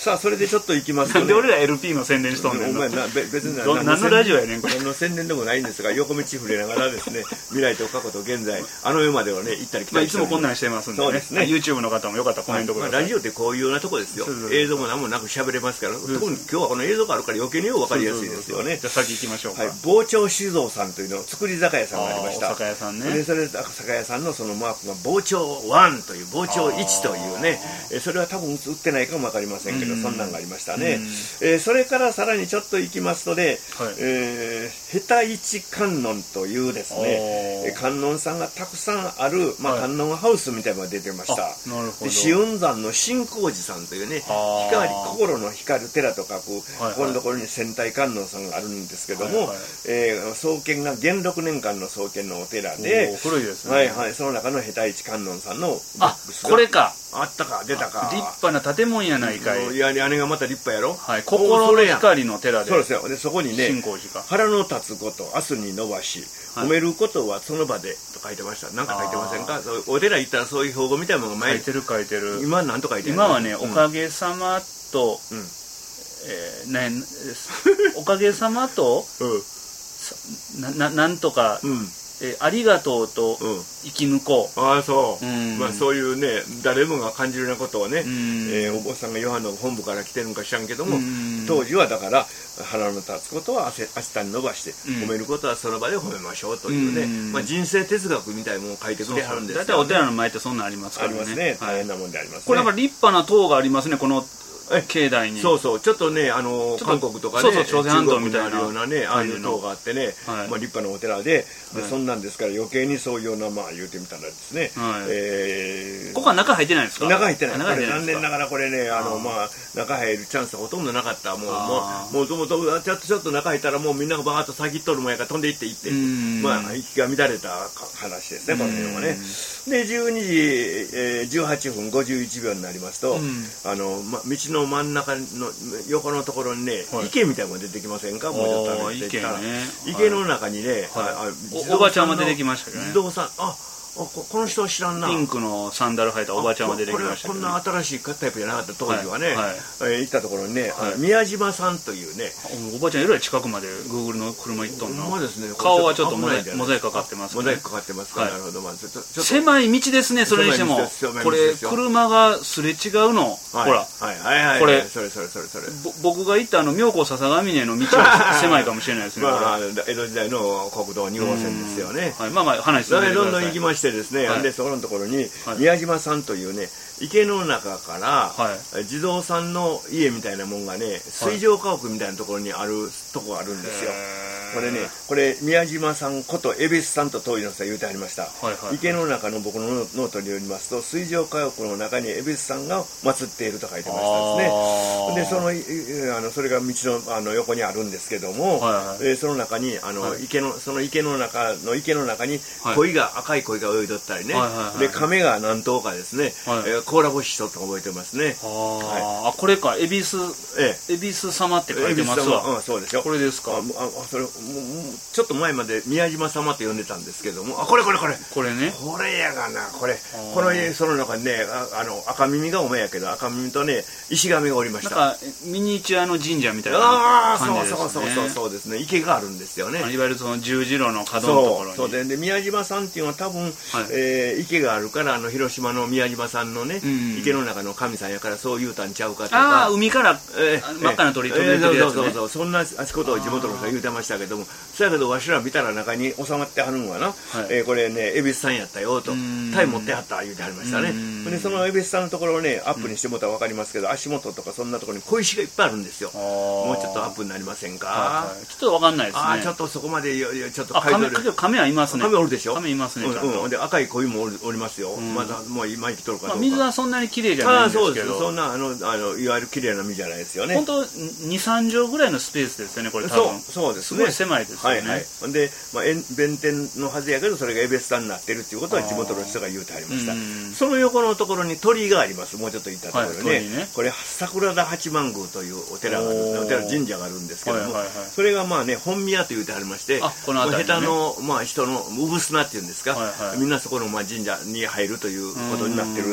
さあそれでちょっといきますと、ね、なんで俺ら エルピー の宣伝しとんねんの。お前な別に何のラジオやねんこれ。 何の宣伝でもないんですが、横道触れながらですね、未来と過去と現在、あの世までをね行ったり来たりして、 まあ、いつもこんなんしてますんでね。そうですね。YouTube の方もよかったらコメントください。 まあ、ラジオってこういうようなとこですよ。そうそうそう、映像も何もなく喋れますから、特に今日はこの映像があるから余計によく分かりやすいですよね。 じゃあ先行きましょうか。はい、 傍聴酒造さんというの作り酒屋さんがありました。 酒屋さんね。 でそれで酒屋さんのそのマークが傍聴いちという傍聴いちというね、それは多分売ってないかも分かりませんけど、そんなんがありましたね。えー、それからさらにちょっと行きますとね、はい、えー、ヘタイチ観音というですね、観音さんがたくさんある、まあ、観音ハウスみたいなのが出てました。 なるほど。 紫雲山の新光寺さんというね、光心の光る寺と書く、はいはい、ここのところに仙台観音さんがあるんですけども、はいはい、えー、創建が元禄年間の創建のお寺で、 古いですね。 はいはい、その中のヘタイチ観音さんのボックスが、あ、これか。 あったか出たか。 立派な建物やないかい。 いや、屋根がまた立派やろ。 はい、心の光の寺で。 そうですよ。でそこにね、 新光寺か。 腹の立つこと明日に伸ばし、はい、褒めることはその場でと書いてました。なんか書いてませんか。お寺行ったらそういう標語みたいなのが前書いてる書いてる。 今何と書いてる。 今はね、おかげさまと、うん、えー、ね、おかげさまと、うん、な, な, なんとか、うん、えー、ありがとうと生き抜こう、 うん、ああそう、うん、まあ、そういうね誰もが感じるようなことをね、うん、えー、お坊さんがヨハンの本部から来てるのか知らんけども、うん、当時はだから腹の立つことは明日に伸ばして、うん、褒めることはその場で褒めましょうというね、うん、まあ、人生哲学みたいなものを書いてくれはるんですよね。 大体お寺の前ってそんなんありますからね。 ありますね、大変なもんでありますね。 これなんか立派な塔がありますね、この境内に。 そうそう、ちょっとね、あの韓国とかね、 そうそう、朝鮮半島みたいなようなね、ああいう塔があってね、はい、まあ、立派なお寺で、で、はい、そんなんですから余計にそういうような、まあ言うてみたらですね、はい、えー、 ここは中入ってないんですか。 中入ってない。残念ながらこれね、あのまあ中入るチャンスがほとんどなかった。もうもうもともとちょっとちょっと中入ったらもうみんながバーッと先っとるもんやから飛んでいっていって、まあ息が乱れた話ですね、この辺はね。でじゅうにじ、えー、じゅうはっぷんごじゅういちびょうになりますと、あのま道の真ん中の横のところにね、はい、池みたいなのが出てきませんか。もうちょっと歩いていったら、ね、池の中にね、 はい、お, おばちゃんも出てきましたけどね。 児童さん、あこ, この人は知らんな。 ピンクのサンダル履いたおばちゃんも出てきましたけど、ね、 これはこんな新しいタイプじゃなかった当時はね、はいはい、えー、行ったところにね、はい、宮島さんというね、 おばちゃんえらい近くまでグーグルの車行っとんの。 ほんまですね。 顔はちょっとモザイクかかってますね。 モザイクかかってますか、はい、なるほど。まあ、ちょっと狭い道ですね。それにしてもこれ車がすれ違うの、はい、ほら、 はいはいはい、 これそれそれそれそれ僕が行ったあの妙高笹ヶ峰の道は狭いかもしれないですね。 まあ江戸時代の国道にごうせんですよね。 はい、まあまあ話進めてください。どんどん行きましてですね、はい、でそこのところに宮島さんというね、池の中から、はい、地蔵さんの家みたいなもんがね、水上家屋みたいなところにあるとこがあるんですよ。これね、これ宮島さんこと恵比寿さんと当時の人が言うてありました、はいはいはい、池の中の僕のノートによりますと、水上家屋の中に恵比寿さんが祀っていると書いてましたですね。でそのあのそれが道の、あの横にあるんですけども、はいはい、その中にあの、はい、池のその池の中の池の中に鯉が、はい、赤い鯉が泳いどったりね、はいはいはい、で亀が何頭かですね、はい、えー、甲羅干ししとった覚えてますね。 あ、はい、あ、これか、恵比寿、ええ、恵比寿様って書いてますわ。 うん、そうでしょ。 これですか。ああそれもうちょっと前まで宮島様って呼んでたんですけども、あ、これこれこれこれね、 これやがな、これこの家その中にね、ああの赤耳がお前やけど赤耳とね石神がおりました。 なんかミニチュアの神社みたいな感じですね。 ああ、そうそうそうそうそうですね。池があるんですよね。 いわゆるその十字路の角のところに。 そうそうで、で宮島さんっていうのは多分、はい、えー、池があるから、あの広島の宮島さんのね、うん、池の中の神さんやからそう言うたんちゃうかとか。 ああ、海から、えー、真っ赤な鳥飛んでくるやつね。 そうそうそう、そんなことを地元の人が言うてましたけども、そやけどわしら見たら中に収まってはるんはな、はい、えー、これね恵比寿さんやったよと、タイ持ってはった言うてはりましたね。でその恵比寿さんのところをねアップにしてもらったら分かりますけど、足元とかそんなところに小石がいっぱいあるんですよ。もうちょっとアップになりませんか。 はいはい、ちょっと分かんないですね。 あ、ちょっとそこまでちょっと亀亀はいますね。 亀おるでしょ。 亀いますね。 うんうん、で赤い鯉もおり、おりますよ。うん、まだもう今生きとるかどうか。 まあ、水はそんなに綺麗じゃないんですけど。 あ、そうです。そんなあのあのいわゆる綺麗な水じゃないですよね。 本当にさんじょうぐらいのスペースですよね、これ多分。 そうそうですね。 すごい狭いですよね。 はいはい。で、まあ、弁天のはずやけどそれが恵比寿さんになってるっていうことは地元の人が言うてありました。その横のところに鳥居があります。もうちょっと行ったところにね、はい、ね、これ桜田八幡宮というお寺がある、お寺神社があるんですけども、はいはいはい、それがまあね本宮と言うてありまして、 あ、この辺りね、 下手のまあ人の産砂っていうんですか、はいはい、みんなそこのまあ神社に入るということになってるんです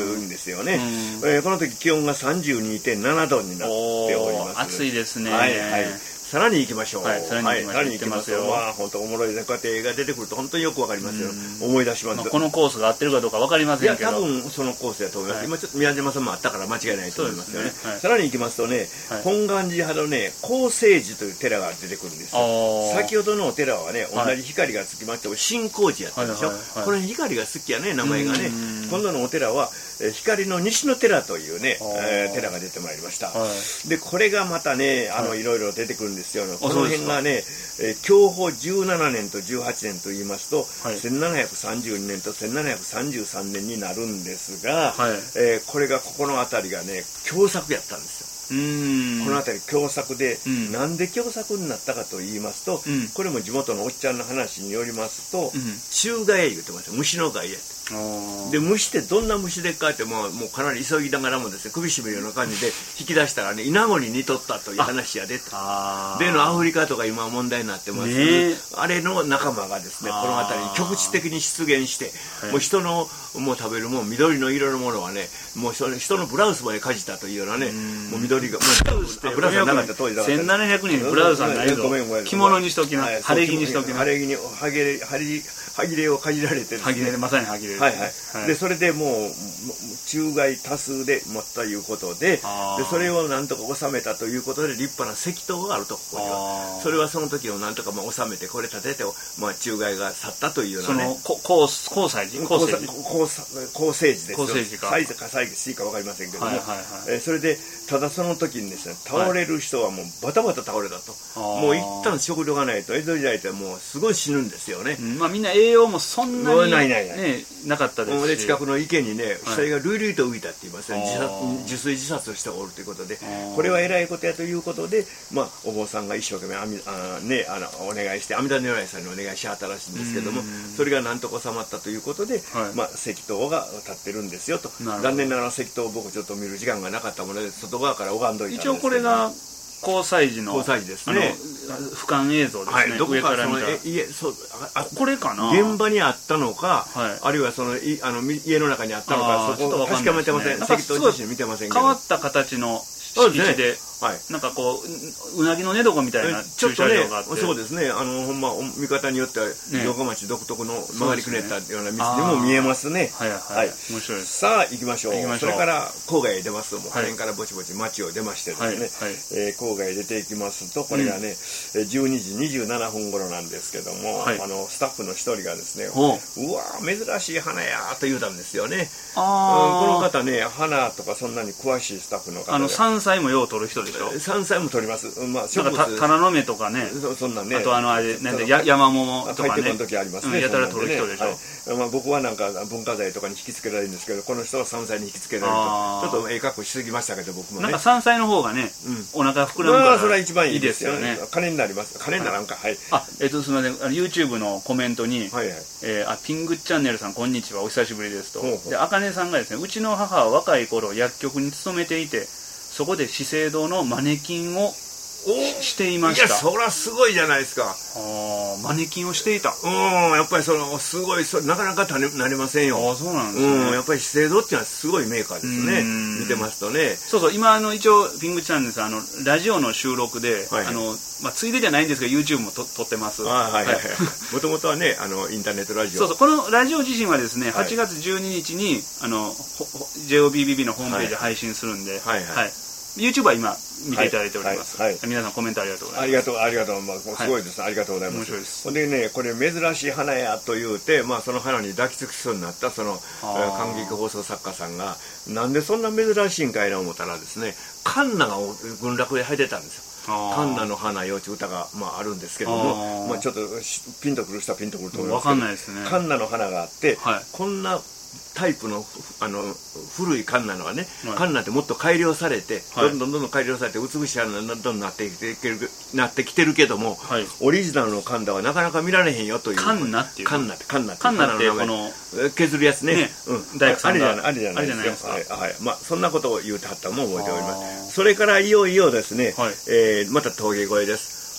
ですよね。えー、この時気温が さんじゅうにてんななどになっております。 暑いですね。 はいはい。さらに行きましょう。 はい、さらに行きますよ。 まあ本当おもろいね。こうやって映画出てくると本当によくわかりますよ。思い出します。まあ、 このコースが合ってるかどうかわかりませんけど。 いや多分そのコースだと思います。はい、今ちょっと宮島さんもあったから間違いないと思いますよね。ねはい、さらに行きますとね、はい、本願寺派のね高聖寺という寺が出てくるんですよ。先ほどのお寺はね同じ光がつきまして新光寺やったでしょ。はいはいはい、これ光が好きやね名前がね。今度のお寺は光の西の寺というね、えー、寺が出てまいりました。はい、でこれがまたねあの、はい、いろいろ出てくるんですよ。この辺がね、えー、享保じゅうななねんとじゅうはちねんと言いますと、はい、せんななひゃくさんじゅうにねんとせんななひゃくさんじゅうさんねんになるんですが、はい、えー、これがここの辺りがね凶作やったんですよ。うーんこの辺り凶作で、うん、なんで凶作になったかと言いますと、うん、これも地元のおっちゃんの話によりますと、うん、虫害言ってますよ。虫の害やって。で虫ってどんな虫でっかってもう、もうかなり急ぎながらもですね首絞めるような感じで引き出したらねイナゴに似とったという話やでと。例のアフリカとか今問題になってます、ね、あれの仲間がですねこの辺りに局地的に出現して、はい、もう人のもう食べるもん緑の色のものはねもう人のブラウスまでかじったというようなねもう緑がもうブラウスがなかった当時だからせんななひゃくねんにブラウスはないぞ着物にしときな晴れ着にしときな晴れ着にはぎれはぎ歯切れをかじられてですね、歯切れまさに歯切れですね、はいはいはい、でそれでもう虫害多数でもったいうことで、でそれをなんとか収めたということで立派な石塔があるとここにはそれはその時をなんとかまあ収めてこれ立てて、まあ、虫害が去ったというようなねその高西寺高西寺高西寺ですよ。高西寺か西寺か西寺か分かりませんけども、はいはいはい、えー、それでただその時にですね倒れる人はもうバタバタ倒れたと、はい、もう一旦食料がないと江戸時代ってもうすごい死ぬんですよね、うん、まあみんな栄養もそんなに、ね、ないないない、なかったですし、近くの池にね死体がルイルイと浮いたって言いますね、はい、自殺自炊自殺しておるということでこれは偉いことやということで、まあ、お坊さんが一生懸命あみあ、ね、あのお願いして阿弥陀如来さんにお願いしはったらしいんですけどもそれがなんとか収まったということで、はい、まあ、石塔が立ってるんですよと。残念ながら石塔を僕ちょっと見る時間がなかったもので外側から拝んどいたんですけど、一応これが高西寺の高西寺ですね、俯瞰映像ですね、はい、どこか上から見た家そうあこれかな現場にあったのか、はい、あるいはそのいあの家の中にあったのかそこを確かめてません。石塔自身見てませんけど変わった形の敷地で、はい、なんかこううなぎの寝床みたいな駐車場があって、ね、そうですね、あのほんま見方によっては城下町独特の曲がりくねったような道にも見えますね。はいはい、はい、面白いです。さあ行きましょう。行きましょう。それから郊外へ出ますともうこの辺からぼちぼち町を出ましてですね、はいはい、えー、郊外へ出ていきますとこれがね、うん、じゅうにじにじゅうななふん頃なんですけども、はい、あのスタッフの一人がですね、うわ珍しい花やと言うたんですよね。あ、うん、この方ね花とかそんなに詳しいスタッフの方で、あの山菜もよう取る人でしょ。山菜も取ります。まあ植物なんかタラの芽とかね、 そ, そんなんね、あとあのあれなんでや山桃とかね、入ってくる時ありますね、うん、やたら取る人でしょ、はい、まあ、僕はなんか文化財とかに引き付けられるんですけどこの人は山菜に引き付けられるとちょっとええ格好しすぎましたけど僕もね、なんか山菜の方がね、うん、お腹膨らむから、まあ、それは一番いいですよね。金になります。金にならんか、はい、あ、えっとすみません、YouTube のコメントに、はいはい、えー、あピングチャンネルさんこんにちはお久しぶりですと、ほうほうであかねさんがですね、うちの母は若い頃薬局に勤めていてそこで資生堂のマネキンをしていました。いやそりゃすごいじゃないですか。あ、マネキンをしていた。うん、やっぱりそのすごいそなかなかなれませんよ。あ、そうなんですね、うん、やっぱり資生堂っていうのはすごいメーカーですね。見てますとね。そうそう、今あの一応ピングチャンネルさんあのラジオの収録で、はい、あのまあ、ついでじゃないんですけど YouTube もと撮ってます。はいはいはい。もともとはねあのインターネットラジオ。そうそう、このラジオ自身はですね、はい、はちがつじゅうににちにあの ジェイオービービービー のホームページで配信するんで、はいはいはいはい、YouTube は今見ていただいております、はいはいはい、皆さんコメントありがとうございます。ありがとうありがとう、まあ、すごいです、はい、ありがとうございます。面白いです。でね、これ珍しい花やと言うて、まあ、その花に抱きつきそうになったその感激放送作家さんがなんでそんな珍しいんかいな思ったらですね、カンナが群落で入ってたんですよ。カンナの花よち歌が、まあ、あるんですけども、まあ、ちょっとピンとくる人はピンとくると思いますけど、分かんないですね。カンナの花があって、はい、こんなタイプの、あの古いカンナのはね、はい、カンナってもっと改良されて、はい、どんどんどんどん改良されて美しい花にどんどんなってきてるなってきてるけども、はい、オリジナルのカンナはなかなか見られへんよという。カンナっていうカンナってカンナってカンナってこの削るやつね、ね、うん、大工さんがあれじゃないですか。はい、はい、まあそんなことを言うてはったのも覚えております。それからいよいよですね、はい、えー、また峠越えです。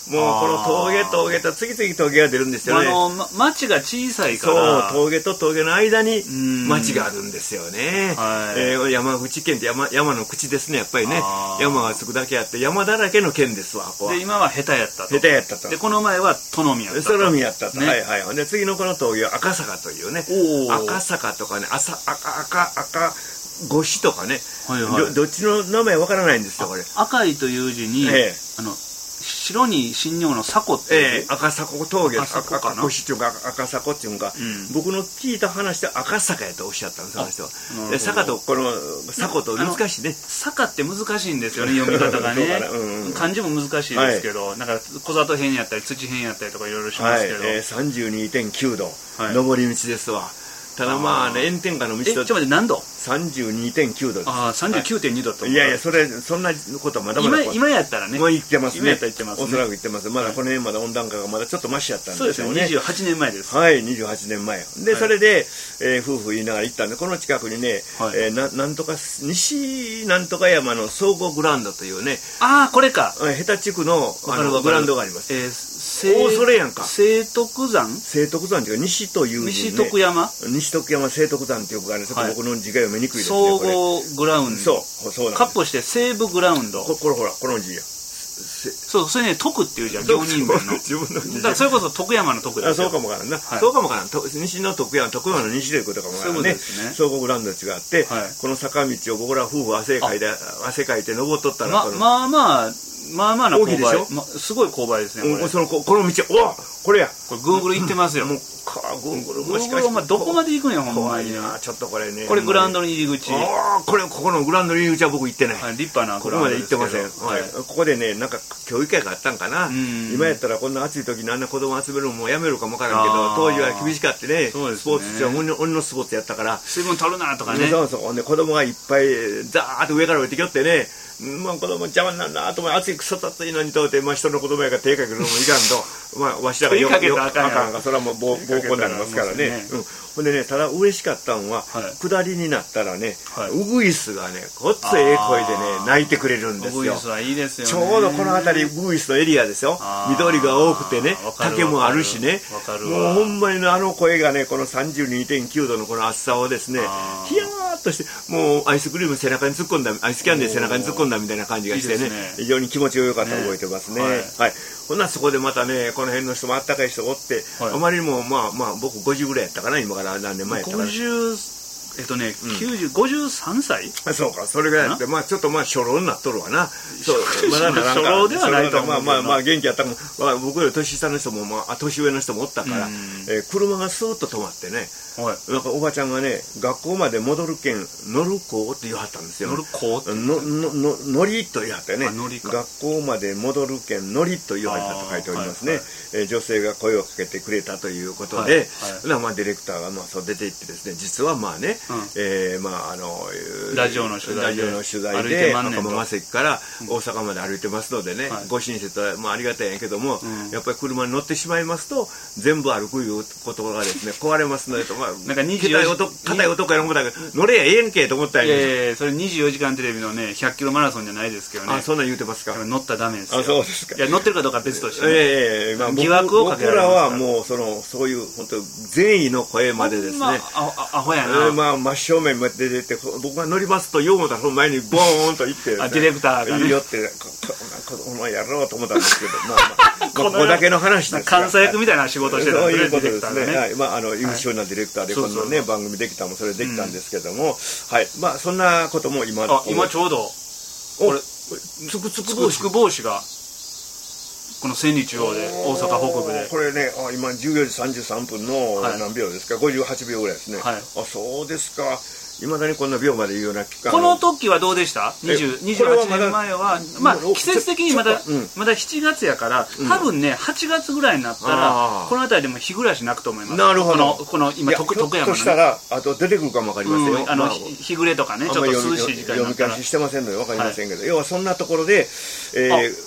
もうこの峠峠と次々峠が出るんですよね。 あの、ま、町が小さいから。 そう、峠と峠の間に町があるんですよね。はい、えー、山口県って山、山の口ですね、やっぱりね。山がつくだけあって、山だらけの県ですわ、ここは。 で、今は下手やったと。 下手やったと。 で、この前は殿宮やったと。 殿宮やったと。ね、はいはい。で、次のこの峠は赤坂というね。赤坂とかね、赤、赤、赤、赤、五市とかね。はいはい、ど, どっちの名前わからないんですよ、これ。 赤いという字に、ええ、あの、白に新日本の迫っていう、 ええ、赤坂峠、赤坂かな、赤っていうか赤坂っていうか、うん、僕の聞いた話で赤坂やとおっしゃったんです、その人は。で、坂とこの坂と難しいね。 坂って難しいんですよね、読み方がね。うんうん、漢字も難しいですけど、はい、なんか小里編やったり土編やったりとかいろいろしますけど、はい、えー、 さんじゅうにてんきゅうど、はい、上り道ですわ。ただまあね、炎天下の道と。 え、ちょっと待って、何度 ? さんじゅうにてんきゅうどです。 ああ、さんじゅうきゅうてんにどと。 いやいや、それ、そんなことはまだまだ。 今、今やったらね。 もう言ってますね。 今やったら言ってますね。 おそらく言ってます。まだこの辺まだ温暖化がまだちょっとマシやったんですよね。 そうですね、にじゅうはちねんまえです。 はい、にじゅうはちねんまえ。で、それで、えー、夫婦言いながら行ったんで、この近くにね、はい、えー、ななんとか、西なんとか山の総合グラウンドというね。 ああ、これか。 ヘタ地区のあのグラウンドがあります。 えーおそれやんか。 聖徳山聖徳山っていうか西という、ね、 西徳山西徳山聖徳山っていうかね、ちょっと僕の字が読みにくいですね。 総合グラウンド。 そう、そうなんです。 カッポして西部グラウンド。 こ、これほら、この字や。 そう、それね、徳っていうじゃん、行人名の。 自分の字。 だからそれこそ徳山の徳ですよ。 あ、そうかもわからんな。はい、そうかもわからん。西の徳山、徳山の西ということかもわからんね。総合グラウンドがあって、はい、この坂道を僕ら夫婦汗かいて、汗かいて登っとったら、 ま、まあまあ、まあまあな勾配でしょ、ま、すごい勾配ですね、これ。 そのこの道、おこれや。 これグーグル行ってますよ。 もうかグーグルもしかして。どこまで行くんや、ほんまに。 ちょっとこれね。 これグラウンドの入り口。 ああ、これここのグラウンドの入り口は僕行ってない。 はい、立派なグラウンドです。ここまで行ってません。はい。ここでね、なんか教育会があったんかな。今やったらこんな暑い時にあんな子供集めるのもやめるかもわからんけど、当時は厳しかってね。スポーツって鬼のスポーツやったから。 水分取るなとかね。 そうそう。で子供がいっぱいザーッと上から降りてきよってね。まあ子供邪魔になるなと思って暑いくそ暑いのにとって、まあ人の子供やから手かけるのもいかんと、まあわしらがよくよくあかんが、それはもう暴行になりますからね。うん。ほんでね、ただ嬉しかったのは、下りになったらね、ウグイスがね、ごっつええ声でね、鳴いてくれるんですよ。ウグイスはいいですよね。 ちょうどこの辺りウグイスのエリアですよ。緑が多くてね、竹もあるしね。もうほんまにあの声がね、この さんじゅうにてんきゅうどのこの暑さをですね、ヒヤーっとして、もうアイスクリーム背中に突っ込んだ、アイスキャンデー背中に突っ込んだみたいな感じがしてね、非常に気持ちが良かったのを覚えてますね。はい。ほんならそこでまたね、この辺の人もあったかい人がおって、あまりにもまあまあ僕ごじゅうぐらいやったかな、今から何年前やったかな。 ごじゅうえっとね、きゅうじゅう、ごじゅうさんさいそうか、それぐらいやって、まあちょっとまあ初老になっとるわな。そう、 まだならんか。初老ではないと思う。 まあまあまあ元気やったかも、まあ、僕より年下の人も、まあ年上の人もおったから、えー、車がスーッと止まってね、はい、なんかおばちゃんがね、学校まで戻るけん、乗る子って言わはったんですよ。 乗る子ってののの乗りと言わはってね、学校まで戻るけん、乗りと言わはったと書いておりますね。はいはい、えー、女性が声をかけてくれたということで、はいはい、まあディレクターがまあそう出て行ってですね、実はまあね、うん、えーまああのラジオの取材でラジオの取材で赤間正駅から大阪まで歩いてますのでね、うん、ご親切はまあありがたいんやけども、うん、やっぱり車に乗ってしまいますと全部歩くいうことがですね壊れますのでと、まあなんかにじゅうよじかん硬い男や思ったけど乗れやええんけと思ったんやけど、 いやいやそれにじゅうよじかんテレビのねひゃっキロマラソンじゃないですけどね。 あ、そんなん言うてますか。 乗ったらダメですよ。 あ、そうですか。 いや乗ってるかどうか別として、ね、 ええーまあ、疑惑をかけられますから。僕らはもうそのそういう本当善意の声までですね、 ああアホやな、 えー、まあ真正面まで出て僕が乗りますとようもたその前にボーンと行って、 ね、あディレクターがね寄ってこのやろうと思ったんですけどまあまあここだけの話ですから監査役みたいな仕事してたんですね。そういうことですね。はい、まああの優秀なディレクターでこんなね番組できたもそれできたんですけども、はい、まあそんなことも今あ今ちょうどこれつくつく帽子つく帽子がこの千里中央で大阪北部でこれねあ今じゅうよじさんじゅうさんぷんの何秒ですか、はい、ごじゅうはちびょうぐらいですね、はい、あそうですか。いまだにこんな秒まで言うような期間。 この時はどうでした？にじゅう、にじゅうはちねんまえはまあ季節的にまだ、うん、まだしちがつやから多分ねはちがつぐらいになったら、うん、この辺りでも日暮らし泣くと思います。 なるほど。 このこの今徳山のね。 ひょっとしたらあと出てくるかもわかりませんよ。 うん、あの、まあ、日暮れとかねちょっと涼しい時間になったら読み返ししてませんのでわかりませんけど、はい、要はそんなところで、えーはい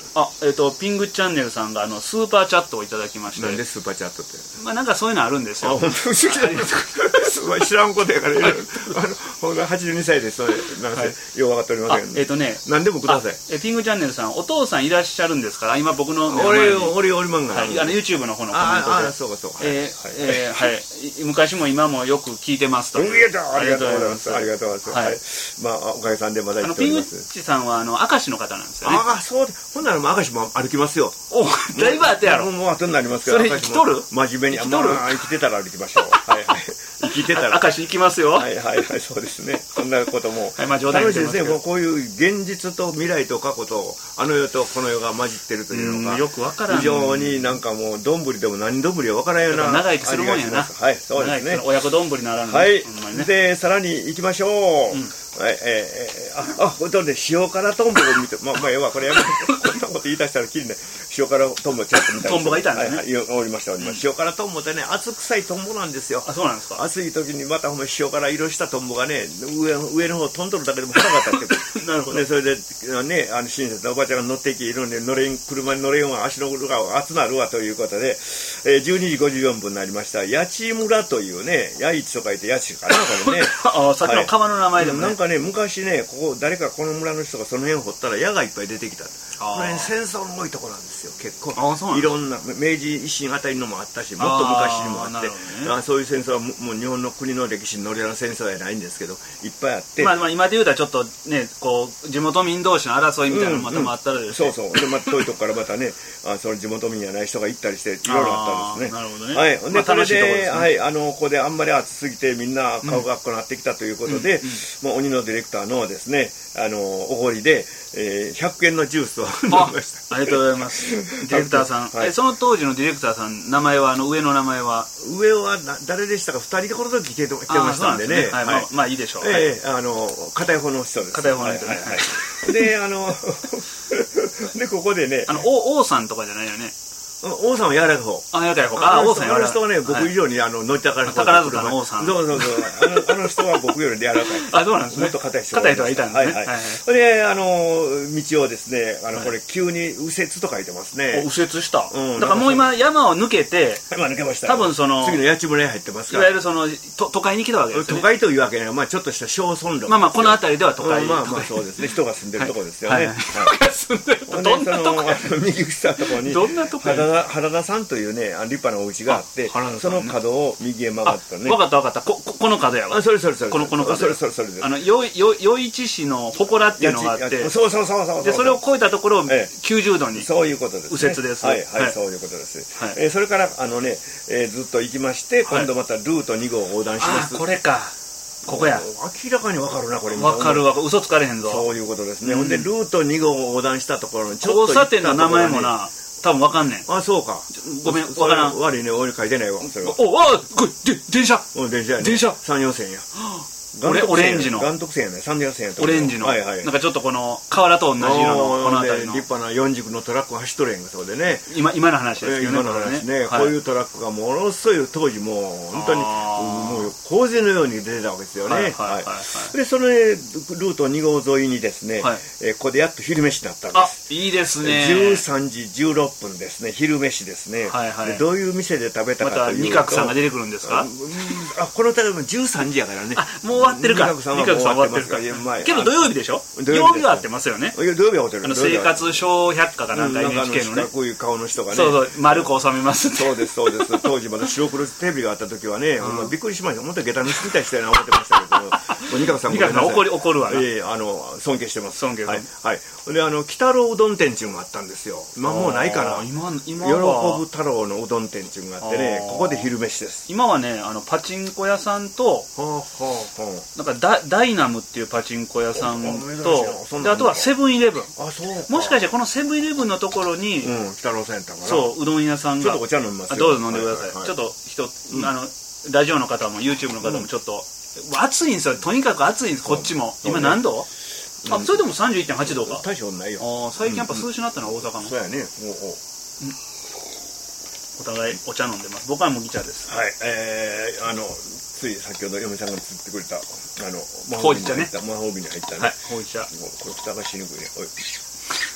あ、えっ、ー、とピングチャンネルさんがあのスーパーチャットをいただきまして。 なんでスーパーチャットって。 まあなんかそういうのあるんですよ。 あ、本当不思議だね。知らんことやから、あのほんとはちじゅうにさいでそれなんか、はい、よう分かっておりません。 えっ、ー、とね、 何でもください。 えピングチャンネルさん、お父さんいらっしゃるんですから、今僕の俺俺おりまんが、 はい、あの YouTube の方のコメントで、 ああそうかそうか。 えー、えー、はい、昔も今もよく聞いてますと。 ありがとうございます。ありがとうございます。はい。まあおかげさんでまだ言っております。 ピングチさんはあの明石の方なんですよね。 ああそうで、ほんなら明石も歩きますよ。 お、だいぶ後やろ。 もう後になりますから。 それ生きとる？ 真面目に生きとる？生きてたら歩きましょう。はいはい。生きてたら。 明石行きますよ。 はいはいはい、そうですね。そんなことも。 はい、まあ冗談ですね。もうこういう現実と未来と過去とあの世とこの世が混じってるというのがよくわからん。 非常になんかもうどんぶりでも何どんぶりはわからんような。 長生きするもんやな。 はい、そうですね。 親子どんぶりならぬ。 はい。でさらに行きましょう。はい、えー、あ、あ、これで塩辛トンボを見て、まあまあ要はこれやめて、こんなこと言い出したらきりね。塩辛トンボちょっと見たい。 トンボがいたんですね。 はいはい、おりましたおりました。塩辛トンボってね、熱臭いトンボなんですよ。 あ、そうなんですか。 暑い時にまたほんま塩辛色したトンボがね、上上の方飛んどるだけでも辛かったってなるほど。 でそれでね、あの親切なおばちゃんが乗っていきいるんで乗れん車に乗れんわ足の裏が熱なるわということで、えー、じゅうにじごじゅうよんぷんになりました。八千村というね、八市と書いて八千かなこれね。 あ、さっきの川の名前でもね。 なんかね昔ねここ誰かこの村の人がその辺掘ったら矢がいっぱい出てきた。これ、ね、戦争の多いところなんですよ結構。 あ、そうなんいろんな明治維新あたりのもあったしもっと昔にもあって、ああそういう戦争はもう日本の国の歴史に乗り合う戦争じゃないんですけどいっぱいあって、 まあまあ今で言うたらちょっとねこう地元民同士の争いみたいなのもまたもあったらですね、 うんうん、そうそうでまた遠いとこからまたねあその地元民やない人が行ったりしていろいろあったんですね。 なるほどね。 はい。で、 まあ、 これで、 でね、 はいあのここであんまり暑すぎてみんな顔が赤くなってきたということで、うんうん、もう鬼のディレクターのですねあのおごりで、えー、ひゃくえんのジュースを飲みました。 ありがとうございます。ディレクターさん、はい、えその当時のディレクターさん名前はあの上の名前は上はな誰でしたかふたりでこの時来て来てましたんでね。 はい、まあ、まあいいでしょう。 えー、あの片方の人です。 片方の人ね。 はいはいはい、であのでここでねあの王王さんとかじゃないよね。 王さんは柔らかい方。 あ、柔らかい方。あ、王さん柔らかい。 あの人はね、僕以上にあの乗りたかる方。 宝塚の王さん。 そうそうそう。あのあの人は僕より柔らかい。 あ、そうなんですね。 もっと硬い人。 硬い人がいたんですね。 はいはい。それであの道をですね、あのこれ急に右折と書いてますね。 右折した。だからもう今山を抜けて、 今抜けました。 多分その次の八千村に入ってますから。 いわゆるその都会に来たわけですね。 都会というわけね、まあちょっとした小村落。 まあまあこの辺りでは都会。 まあまあそうですね。人が住んでるところですよね。 人が住んでる。どんなとこ？ 右下のところにどんなとこ？ 原田さんというね立派なお家があって、その角を右へ曲がったね。 分かった分かった。ここの角やわ。 それそれそれ。 このこの角。 それそれそれです。 あの余市市の祠っていうのがあって、 そうそうそうそう。 でそれを越えたところをきゅうじゅうどに。 そういうことです。 右折です。 はいはいそういうことです。えそれからあのねずっと行きまして今度またルートにごを横断します。 あこれか。ここや。 明らかに分かるなこれ。 分かる分かる。嘘つかれへんぞ。 そういうことですね。ほんでルートにごを横断したところに交差点の名前もな。多分わかんねん。 あ、そうか。 ごめん、わからん。 悪いね、俺書いてないわ。それは。 お、あ、これ、で、電車。 うん、電車やね。 電車。 三四線や。 オレオレンジの。 眼徳線やね。三四線やと。 オレンジの。 はいはい。 なんかちょっとこの、瓦と同じ色の、この辺りの。 立派な四軸のトラックが走っとるやんか、そうでね。 今、今の話ですけどね。 今の話ね。こういうトラックがものすごい当時もう、本当に、もう、洪水のように出てたわけですよね。はいはい。で、そのルートにご沿いにですね、ここでやっと昼飯になったんです。 あ、いいですね。 じゅうさんじじゅうろっぷんですね、昼飯ですね。はいはい。どういう店で食べたかというと。 また、二角さんが出てくるんですか？ あ、この例えばじゅうさんじやからね。 あ、もう終わってるか。 二角さん終わってるか。 けど土曜日でしょ？土曜日は会ってますよね。 土曜日は会ってる。 あの生活小百科かなんか エヌエイチケー のね。 こういう顔の人がね。 そうそう、丸く収めますって。 そうですそうです。当時まだ白黒テレビがあった時はね、びっくりしました。本当に下駄の人みたいにしたいな思ってましたけど、二角さん二角さん怒り怒るわな。 ええ、あの尊敬してます。 尊敬。 はいはい。であの北郎うどん店っていうのがあったんですよ。今もうないかな。 今今は喜ぶ太郎のうどん店っていうのがあってね、ここで昼飯です。 今はね、あのパチンコ屋さんと、なんかダダイナムっていうパチンコ屋さんと、であとはセブンイレブン。 あ、そう。 もしかしてこのセブンイレブンのところに、 うん、北郎さんやったかな。 そう、うどん屋さんが。 ちょっとお茶飲みますよ。 どうぞ飲んでください。ちょっと人、あのラジオの方も YouTube の方もちょっと暑いんですよ。とにかく暑いんです。こっちも。今何度？あ、それでも さんじゅういってんはち 度か。 大したことないよ。 あ、最近やっぱ涼しくなったのは大阪も。 そうやね。 お互いお茶飲んでます。僕は麦茶です。 はい。えー、あのつい先ほど嫁さんが釣ってくれたあのほうじ茶ね。 魔法瓶に入ったね。 はい。ほうじ茶。 これ蓋がしにくいね。おい。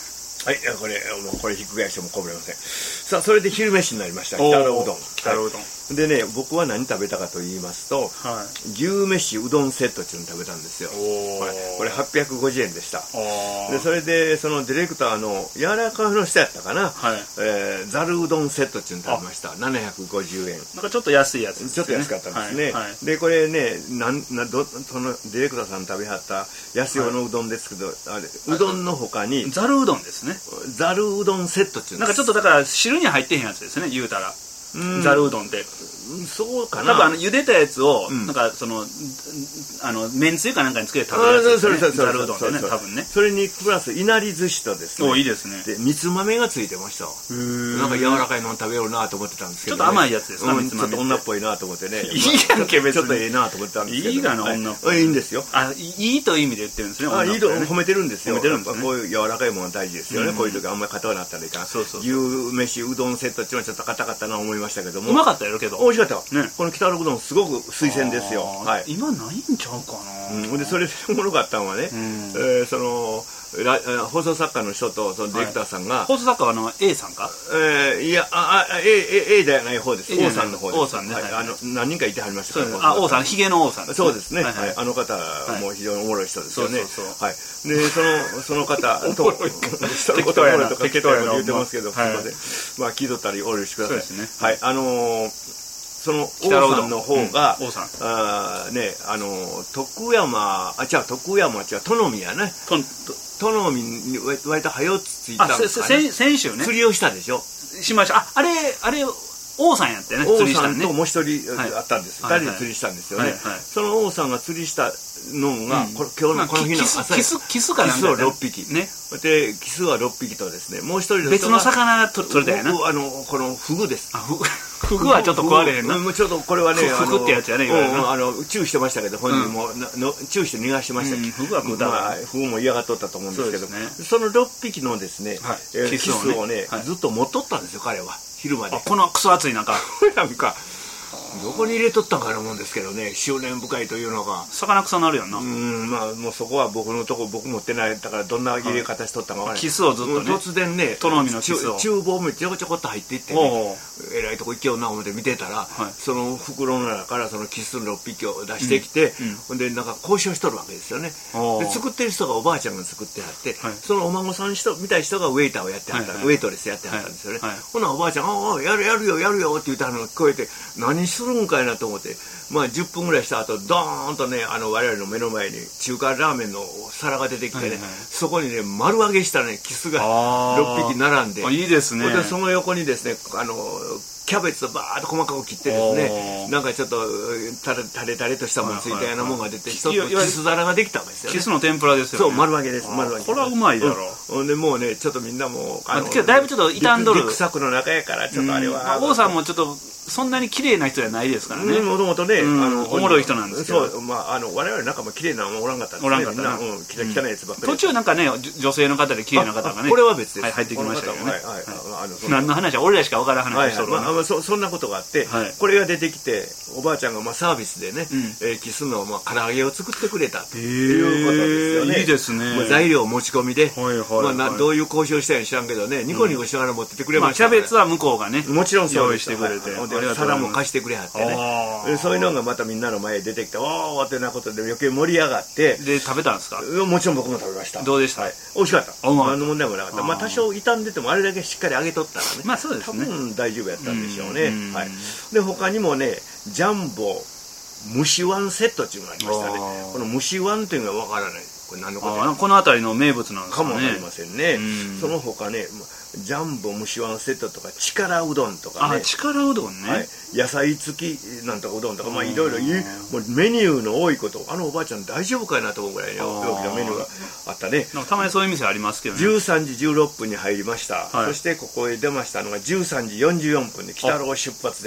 はい、これもうこれひっくり返してもこぼれません。さあそれで昼飯になりました。北郎うどん。 北郎うどん、はい、 でね、僕は何食べたかと言いますと、はい、牛飯うどんセットっていうのを食べたんですよ。これこれはっぴゃくごじゅうえんでした。でそれでそのディレクターの柔らかの人やったかな、はい、えー、ざるうどんセットっていうのを食べました。ななひゃくごじゅうえん。 なんかちょっと安いやつですね。 ちょっと安かったんですね。はいはい、でこれね、なんなどそのディレクターさん食べはった安用のうどんですけど、はい、あれうどんの他にざるうどんですね。 ざるうどんセットっていうのなんかちょっとだから汁に入ってへんやつですね、言うたら。ざるうどんって、 そうかな。 多分あの茹でたやつを、うん、なんかそのあのめんつゆかなんかにつけて食べるやつですね。ざるうどんってね、多分ね。 それにプラスいなり寿司とですね。 お、いいですね。 でみつ豆がついてました。なんか柔らかいの食べようなと思ってたんですけど、ね、 ちょっと甘いやつですか、 うん、ちょっと女っぽいなと思ってね。 いいやんけ別に。 ちょっとええなと思ってたんですけど。 いいがな女っぽい。 いいんですよ。 あ、いいという意味で言ってるんですね。 あ、いいと褒めてるんですよ。 褒めてるんですね。 こういう柔らかいもの大事ですよね。こういう時あんまり硬くなったらいかん。そうそう。牛飯うどんセットっていうのはちょっと硬かったな思いましたけども。 うまかったやろけど。 美味しかった。ね。この北郎うどんすごく推薦ですよ。はい。 今ないんちゃうかな。 うん。でそれでおもろかったのはね、えその放送作家の人とそのディレクターさんが、 放送作家はあの A さんか。 えいやああ A A ではない方です。王さんの方です。 王さんね。 あの何人かいてはりました。 あ、王さん、ひげの王さん。 そうですね。はい。あの方も非常におもろい人ですよね。はい。でそのその方と人のことをとか適当や言ってますけど、すみません。まあ聞いとったりお許しください。はい。あの。その王さんの方が、うん、あね、あの徳山、あ、違う、徳山、違う、殿見やね。殿見に割と早つついたんですかね。 先週ね。 釣りをしたでしょ。 しました。あ、あれ、あれ、王さんやってね。 王さんともう一人あったんです。二人で釣りしたんですよね。その王さんが釣りしたのが、これ今日のこの日の朝。 キス、キスかなんか。 キスをろっぴき。ね。で、キスはろっぴきとですね、もう一人の人が別の魚が取れたやな。 あの、このフグです。 あ、フグ。フグはちょっと食われへんな。 ちょっとこれはね、 フグってやつやね、言われる。 あの、チューしてましたけど、本人もチューして逃がしてましたけど、 フグは食うたわ。 フグも嫌がっとったと思うんですけど、そのろっぴきのですね、キスをね、ずっと持っとったんですよ、彼は。昼まで。 このクソ暑い中。 なんか、どこに入れとったんかな思うんですけどね、執念深いというのが。 魚臭なるよな。 うん、まあ、もうそこは僕のとこ、僕持ってない、だからどんな入れ方しとったかわからない。 キスをずっとね。 突然ね、 殿見のキスを。 厨房もちょこちょこっと入っていってね、えらいとこ行けよな思って見てたら、その袋の中からそのキスのろっぴきを出してきて、ほんで、なんか交渉しとるわけですよね。で、作ってる人がおばあちゃんが作ってはって、そのお孫さん人みたい人がウェイターをやってはった、ウェイトレスやってはったんですよね。ほな、おばあちゃん、ああ、やるやるよ、やるよって言ったのが聞こえて、何するんかいなと思って、まあじゅっぷんぐらいした後ドーンとね、あの我々の目の前に中華ラーメンの皿が出てきてね、はいはい、そこにね丸揚げしたねキスがろっぴき並んで、 いいですね。 でその横にですね、あのキャベツをバーッと細かく切ってですね、なんかちょっとタレタレタレとしたものついたようなものが出て、一つキス皿ができたわけですよね。 キスの天ぷらですよね。 そう、丸揚げです。丸揚げ。 これはうまいだろう。 ほんでもうね、ちょっとみんなもうあのだいぶちょっと傷んどるリュックサックの中やからちょっとあれは。 王さんもちょっとそんなに綺麗な人じゃないですからね。 もともとね、あのおもろい人なんですけど。 そう、まああの我々仲間綺麗なのおらんかったんですね。 おらんかったな。 うん、汚いやつばっかり。 途中なんかね、女性の方で綺麗な方がね。 これは別です。 入ってきましたけどね。 はいはい。あの何の話は俺らしか分からん話を。 まあそそんなことがあって、これが出てきておばあちゃんがまあサービスでね、キスのまあ唐揚げを作ってくれたということですよね。 いいですね。 材料持ち込みで、まあどういう交渉したんや知らんけどね、ニコニコしながら持っててくれました。 キャベツは向こうがね、 もちろん用意してくれて、 皿も貸してくれはってね、そういうのがまたみんなの前に出てきて、おーってなことで余計盛り上がって、 で食べたんですか？ もちろん僕も食べました。 どうでした？ 美味しかった。何の問題もなかった。まあ多少傷んでてもあれだけしっかり揚げとったらね、 まあそうですね。 多分大丈夫やったんでしょうね。はい。で他にもね、ジャンボ蒸しワンセットっていうのがありましたね。この蒸しワンっていうのがわからない。これ何のこと？ この辺りの名物なんですかね。 かもわかりませんね。その他ね、ジャンボ蒸しワンセットとか力うどんとかね。 あ、力うどんね。 はい。野菜付きなんとかうどんとか、まあいろいろもうメニューの多いこと、あのおばあちゃん大丈夫かなと思うぐらいの大きなメニューがあったね。 たまにそういう店ありますけどね。 じゅうさんじじゅうろっぷんに入りました。そしてここへ出ましたのがじゅうさんじよんじゅうよんぷんで北郎出発です。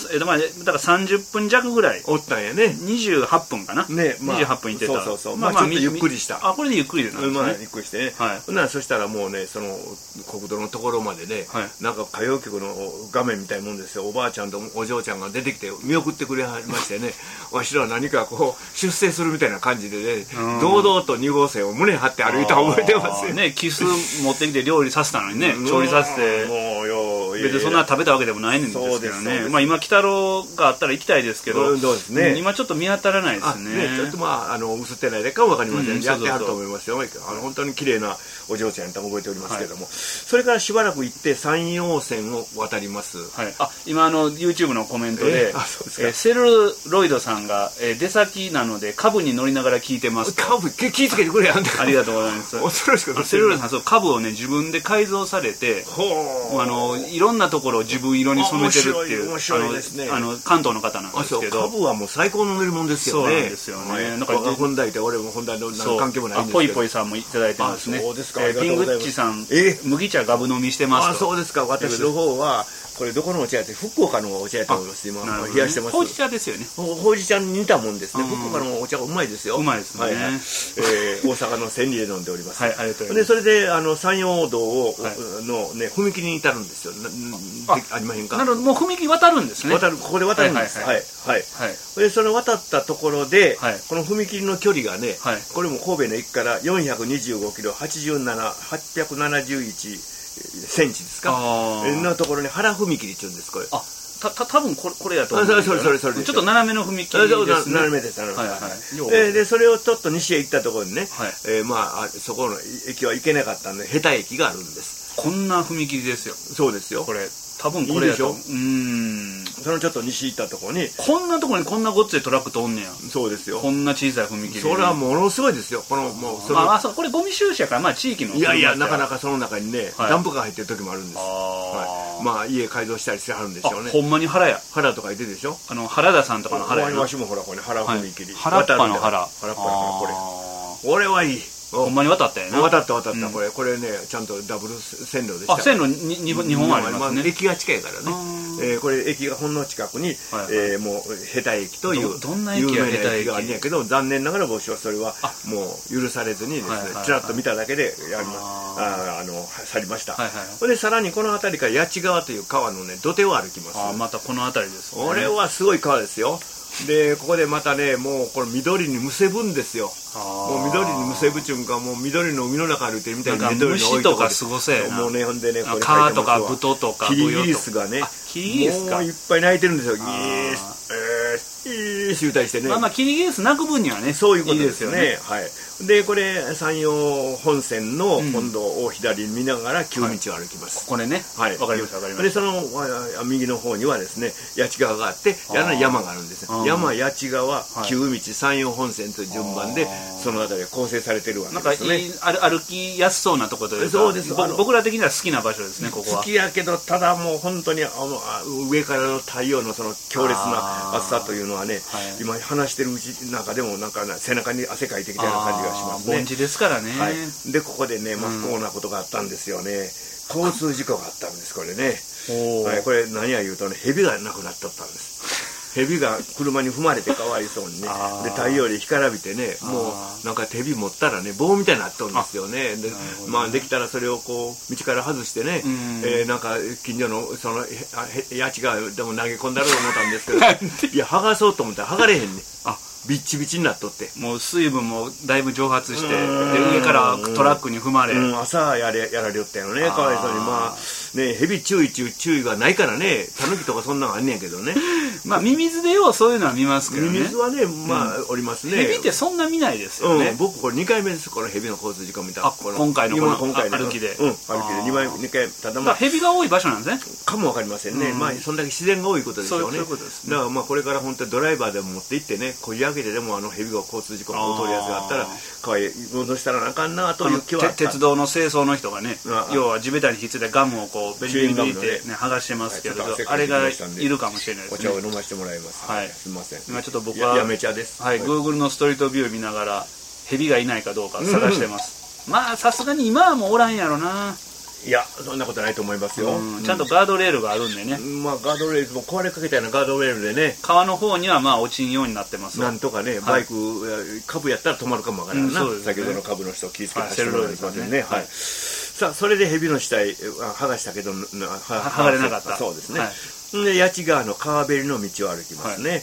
え、だからさんじゅっぷん弱ぐらい。 おったんやね。 にじゅうはっぷんかな。 ね、 にじゅうはっぷん行ってた。 そうそうそう。まあちょっとゆっくりりした。 あ、これでゆっくりでなんですね。 まあ、ゆっくりしてね。はい。ほんならそしたらもうね、その国道のところまでね、はい、なんか歌謡曲の画面みたいなもんですよ。おばあちゃんとお嬢ちゃんが出てきて見送ってくれましてね、わしらは何かこう出世するみたいな感じでね、堂々とに号線を胸張って歩いた覚えてますよね。キス持ってきて料理させたのにね、調理させて。もうよ、別にそんな食べたわけでもないんですけどね。まあ今鬼太郎があったら行きたいですけど、今ちょっと見当たらないですね。 ちょっとまああの映ってないでかもわかりません。やってはると思いますよ。あの本当に綺麗なお嬢ちゃんと覚えておりますけれども、それからしばらく行って山陽線を渡ります。 あ、今あの YouTube のコメントでセルロイドさんが出先なので株に乗りながら聞いてますと。 株気ぃつけてくれやん。 ありがとうございます。 恐ろしくセルロイドさんそう株をね自分で改造されて、あのいろんなところを自分色に染めてるっていうあの関東の方なんですけど、 株はもう最高の乗り物ですよね。 そうなんですよね。 なんか本題で俺も本題の関係もないんですけど。 ぽいぽいさんもいただいてますね。 そうですか。 ピングッチさん、麦茶ガブ飲みしてますと。 あ、そうですか。私の方はこれどこのお茶やって福岡のお茶やと思います。今冷やしてます。 ほうじ茶ですよね。 ほうじ茶に似たもんですね。福岡のお茶がうまいですよ。 うまいですね。 大阪の千里で飲んでおります。 はい、ありがとうございます。 でそれであの山陽道をのね踏切に至るんですよ。ありまへんか。 なるほど、もう踏切渡るんですね。 渡る、ここで渡るんです。はいはい。でその渡ったところでこの踏切の距離がね、これも神戸の駅からよんひゃくにじゅうごキロ、はちじゅうなな、はっぴゃくななじゅういちセンチですかのところに原踏切っていうんです。これあたた多分これこれやと思う。 それそれそれちょっと斜めの踏切ですね。 斜めです斜めでそれをちょっと西へ行ったところにね、まあそこの駅は行けなかったんで下手駅があるんです。 こんな踏切ですよ。 そうですよ。 これ多分これやと。 いいでしょ。うん。そのちょっと西行ったところにこんなところにこんなごっついトラック通んねや。 そうですよ。 こんな小さい踏切。 それはものすごいですよ。このもうそれああそうこれゴミ収集やからまあ地域の。 いやいやなかなかその中にねダンプカー入ってる時もあるんです。はい。まあ家改造したりしてはるんでしょうね。 ほんまに原や。 原とか言ってるでしょ。 あの原田さんとかの原や。 わしもほらこれ原踏切。 原っぱの原。 原っぱの原これ。これはいい。 ほんまに渡ったよな。 渡った渡ったこれこれねちゃんとダブル線路でした。 あ、線路にほんありますね。 駅が近いからね。これ駅がほんの近くにもう下手駅という有名な駅があるんやけど、残念ながら僕はそれはもう許されずにですねちらっと見ただけでやりまあの去りました。でさらにこの辺りから八千川という川のね土手を歩きます。 あ、またこの辺りです。 これはすごい川ですよ。でここでまたねもうこれ緑にむせぶんですよ。もう緑にむせぶちゅんかもう緑の海の中歩いてるみたいな緑の虫とかすごそうやな。 もうねほんでねこれ蚊とかブトとかキリギリスがねキリギリスかもういっぱい鳴いてるんですよ。ギースえー集大してね。 まあまあキリギリス鳴く分にはねそういうことですよね。はい。でこれ山陽本線の本堂を左に見ながら旧道を歩きます。 ここでね。はい。わかりましたわかりました。 でその右の方にはですね八千川があって山があるんです。山八千川旧道山陽本線という順番でその辺り構成されてるわけですね。 なんか歩きやすそうなところというか。そうです。僕ら的には好きな場所ですねここは。 好きやけどただもう本当にあの上からの太陽のその強烈な暑さというのはね今話してるうち中でもなんか背中に汗かいてきたような感じがしますね。 盆地ですからね。 でここでね不幸なことがあったんですよね。交通事故があったんですこれね。これ何や言うとね蛇がなくなっとったんです。蛇が車に踏まれてかわいそうにねで太陽で干からびてねもうなんか蛇持ったらね棒みたいになっとるんですよね。でまあできたらそれをこう道から外してねえなんか近所のそのやちがでも投げ込んだろうと思ったんですけどいや剥がそうと思ったら剥がれへんね。あビッチビチになっとってもう水分もだいぶ蒸発してで上からトラックに踏まれ、 うん、朝やれやられよったよねかわいそうに。まあね蛇注意注意がないからねタヌキとかそんなのあんねやけどねまあミミズでようそういうのは見ますけどね。 ミミズはねまあ、うん、おりますね。 蛇ってそんな見ないですよね、 うん、僕これにかいめですこの蛇の交通事故見た。 あ今回のこの歩きでうん歩きでにかいにかいただまあ蛇が多い場所なんですねかもわかりませんね、うん、まあそんだけ自然が多いことでしょうね。そういうことですね。だからまあこれから本当にドライバーでも持って行ってねこぎ上げてでもあの蛇が交通事故が起こるやつがあったらかわいい戻したらなあかんなという気は。 鉄道の清掃の人がね要は地べたにひっついてガムをこうベリベリベリってね剥がしてますけどあれがいるかもしれないですね。 お茶を飲ませてもらいます。はいすみません。 今ちょっと僕はやめ茶です。 はい Google のストリートビュー見ながら蛇がいないかどうか探してます。まあさすがに今はもうおらんやろな。 いやそんなことないと思いますよ。 ちゃんとガードレールがあるんでね。 まあガードレールも壊れかけたようなガードレールでね。 川の方にはまあ落ちんようになってます。 なんとかねバイク株やったら止まるかもわからんな。先ほどの株の人気付けて走ってもらいますね。はい。さあそれで蛇の死体剥がしたけど剥がれなかった。 そうですね。で八千川の川べりの道を歩きますね、はい、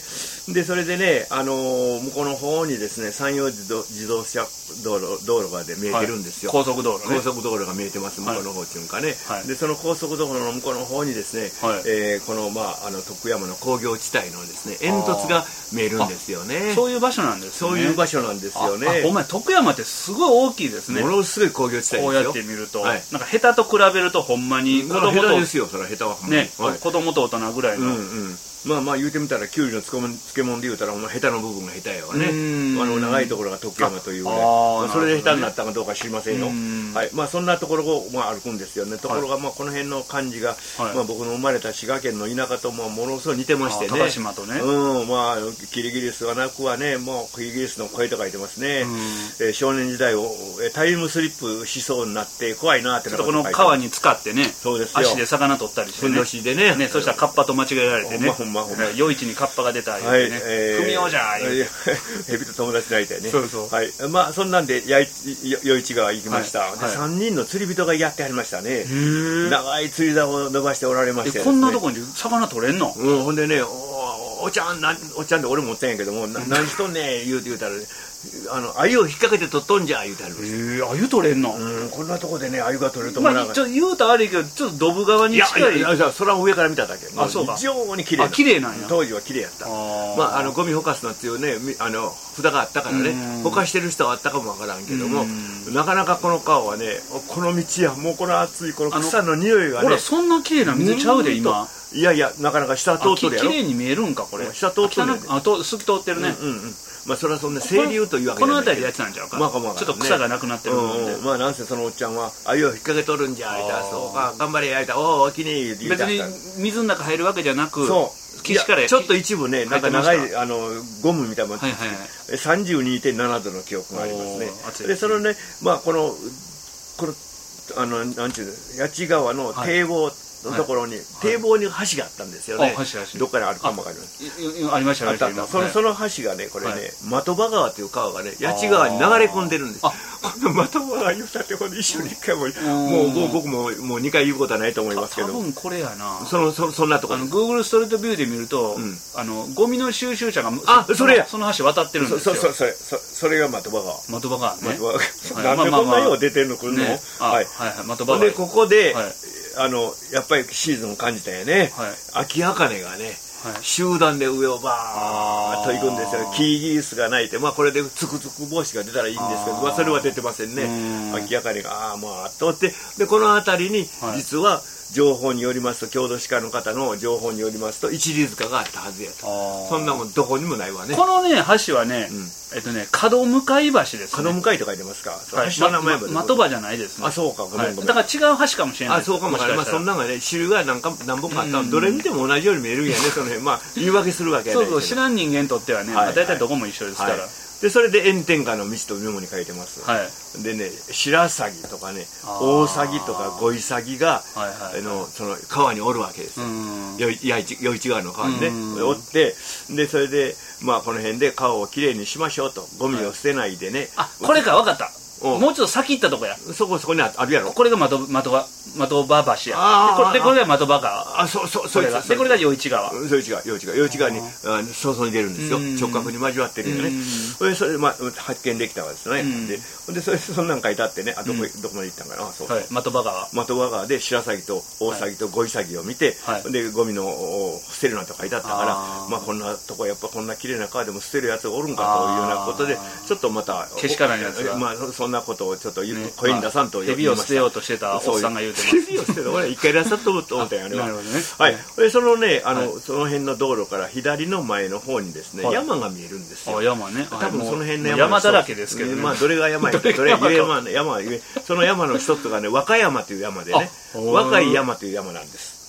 でそれでね、あのー、向こうの方にですね山陽自動自動車道路道路がで見えてるんですよ、 はい、高速道路ね、 高速道路が見えてます向こうの方っていうかね、はい、でその高速道路の向こうの方にですね、はい、えー、この、まあ、あの徳山の工業地帯のですね煙突が見えるんですよね。 そういう場所なんですね。 そういう場所なんですよね。 お前徳山ってすごい大きいですね。 ものすごい工業地帯ですよ。 こうやって見ると、はい、なんかヘタと比べるとほんまに子供とですよ。それはヘタはほんまに、 ね、はい、子供と大人ぐらいの、うんうん、 まあまあ言うてみたらきゅうりの漬物で言うたらヘタの部分がヘタやわね。あの長いところが徳山というね、まあ、それでヘタになったかどうか知りませんよ。はい、まあそんなところを、まあ、歩くんですよね。ところがまあこの辺の感じが、はい、まあ、僕の生まれた滋賀県の田舎ともものすごい似てましてね。 高島とね、 うん、まあキリギリスはなくはね、もうキリギリスの声と書いてますね。えー、少年時代をタイムスリップしそうになって怖いなってちょっとこの川に使ってね、 そうですよ、 足で魚取ったりしてね、 ふんどしでね、 ね、そしたらカッパと間違えられてね、夜市にカッパが出たりね、はい、えー、踏みようじゃー言うてヘビと友達になりたいね。 そうそう、 はい、まあそんなんで夜市川行きました、はい、で、はい、さんにんの釣り人がやってありましたね。長い釣り竿を伸ばしておられまして、ね、 こんなとこに魚取れんの？ うん、ほんでね、お, おちゃんなんおちゃんで俺も持ってんやけども、な何しとんねん言うて言うたら、ね、あの鮎を引っ掛けて取っとんじゃ言うてあるんです。 へえ、鮎取れんの？ うん、こんなとこでね鮎が取れると思うな。 まあちょっと言うと悪いけどちょっとドブ川に近い。 いやいや、それは上から見ただけ。 あ、そうか。 非常に綺麗な。 あ、綺麗なんや。 当時は綺麗やった。あまああのゴミほかすなっていうね、あの札があったからね、ほかしてる人はあったかもわからんけども、なかなかこの川はね、この道やもうこの暑いこの草の匂いがね。 ほらそんな綺麗な水ちゃうで今。 いやいや、なかなか下通っとるやろ。 綺麗に見えるんかこれ。 下通っとるね。 あ、と透き通ってるね。 うんうん。まあそれはそんな清流というわけじゃない。 この辺りでやってたんちゃうか。まあまあちょっと草がなくなってるんで。 まあなんせそのおっちゃんは鮎を引っ掛けとるんじゃあいたそうか頑張れやいたおおきに言う別に水の中入るわけじゃなく。 そう。 岸からちょっと一部ねなんか長いあのゴムみたいなもの さんじゅうにてんななどの記憶がありますね。でそのねまあこのこのあのなんていうの八千川の堤防のところに、はい、堤防に橋があったんですよね。どっかにあるかもわかります。 ありましたね。 あったそのその橋がねこれね、はい、的場川という川がね八千川に流れ込んでるんです。この的場川言うたってこの一緒に一回ももう僕ももう二回言うことはないと思いますけど。 多分これやな。 そのそそんなところ。あの Google ストリートビューで見ると、うん、あのゴミの収集車があそれやその橋渡ってるんですよ。 そうそうそれそそれが的場川。 的場川ね。 的場川。なんでこんなよう出てるの来るの？はいはいはい的場川。 でここで。あのやっぱりシーズンを感じたよね、はい、アキアカネがね、はい、集団で上をバーッと行くんですよ。キーギリスが鳴いて、まあこれでつくつく帽子が出たらいいんですけど、まあそれは出てませんね。アキアカネがああまあとってでこの辺りに実は情報によりますと郷土史家の方の情報によりますと一里塚があったはずやと。そんなもんどこにもないわね。 このね橋はね、うん、えっとね角向かい橋ですね。 角向かいと書いてますか。 はい、橋の名前ま的場じゃないですね。 あそうかごめんごめん。 だから違う橋かもしれない。 あそうかもしれない。まあそんなのがね汁が何か何本かあったのどれ見ても同じように見えるんやねその辺まあ言い訳するわけやね。 そうそう知らん人間にとってはね大体どこも一緒ですから。 でそれで炎天下の道とメモに書いてます、はい、でね白鷺とかね大鷺とかゴイサギが、はいはい、あのその川におるわけですよ。余市川の川にねおってでそれでまあこの辺で川をきれいにしましょうとゴミを捨てないでね、はい、 あこれか分かった。もうちょっと先行ったとこや。 そこそこにあるやろ。 これが的場的場橋や。でこれが的場川。 あそうそうそう。 でこれが余市川。 余市川余市川余市川に早々に出るんですよ。直角に交わってるよね。それそれまあ発見できたわですね。ででそれそんなん書いてあってね。あどこどこまで行ったんかな。そう。 的場川。 的場川で白鷺と大鷺とゴイサギを見てでゴミの捨てるなと書いてあったからまあこんなとこやっぱこんな綺麗な川でも捨てるやつがおるんかというようなことでちょっとまたけしからんやつが。 まあそんなことをちょっと声に出さんとヘビを捨てようとしてたおっさんが言うてます。 ヘビを捨てた俺一回出さんと思ったんやね。なるほどね。はい。でそのねあのその辺の道路から左の前の方にですね山が見えるんですよ。 山ね。 多分その辺の山山だらけですけどね。 まあどれが山やどれ山山山その山の一つがね和歌山という山でね和歌山という山なんです。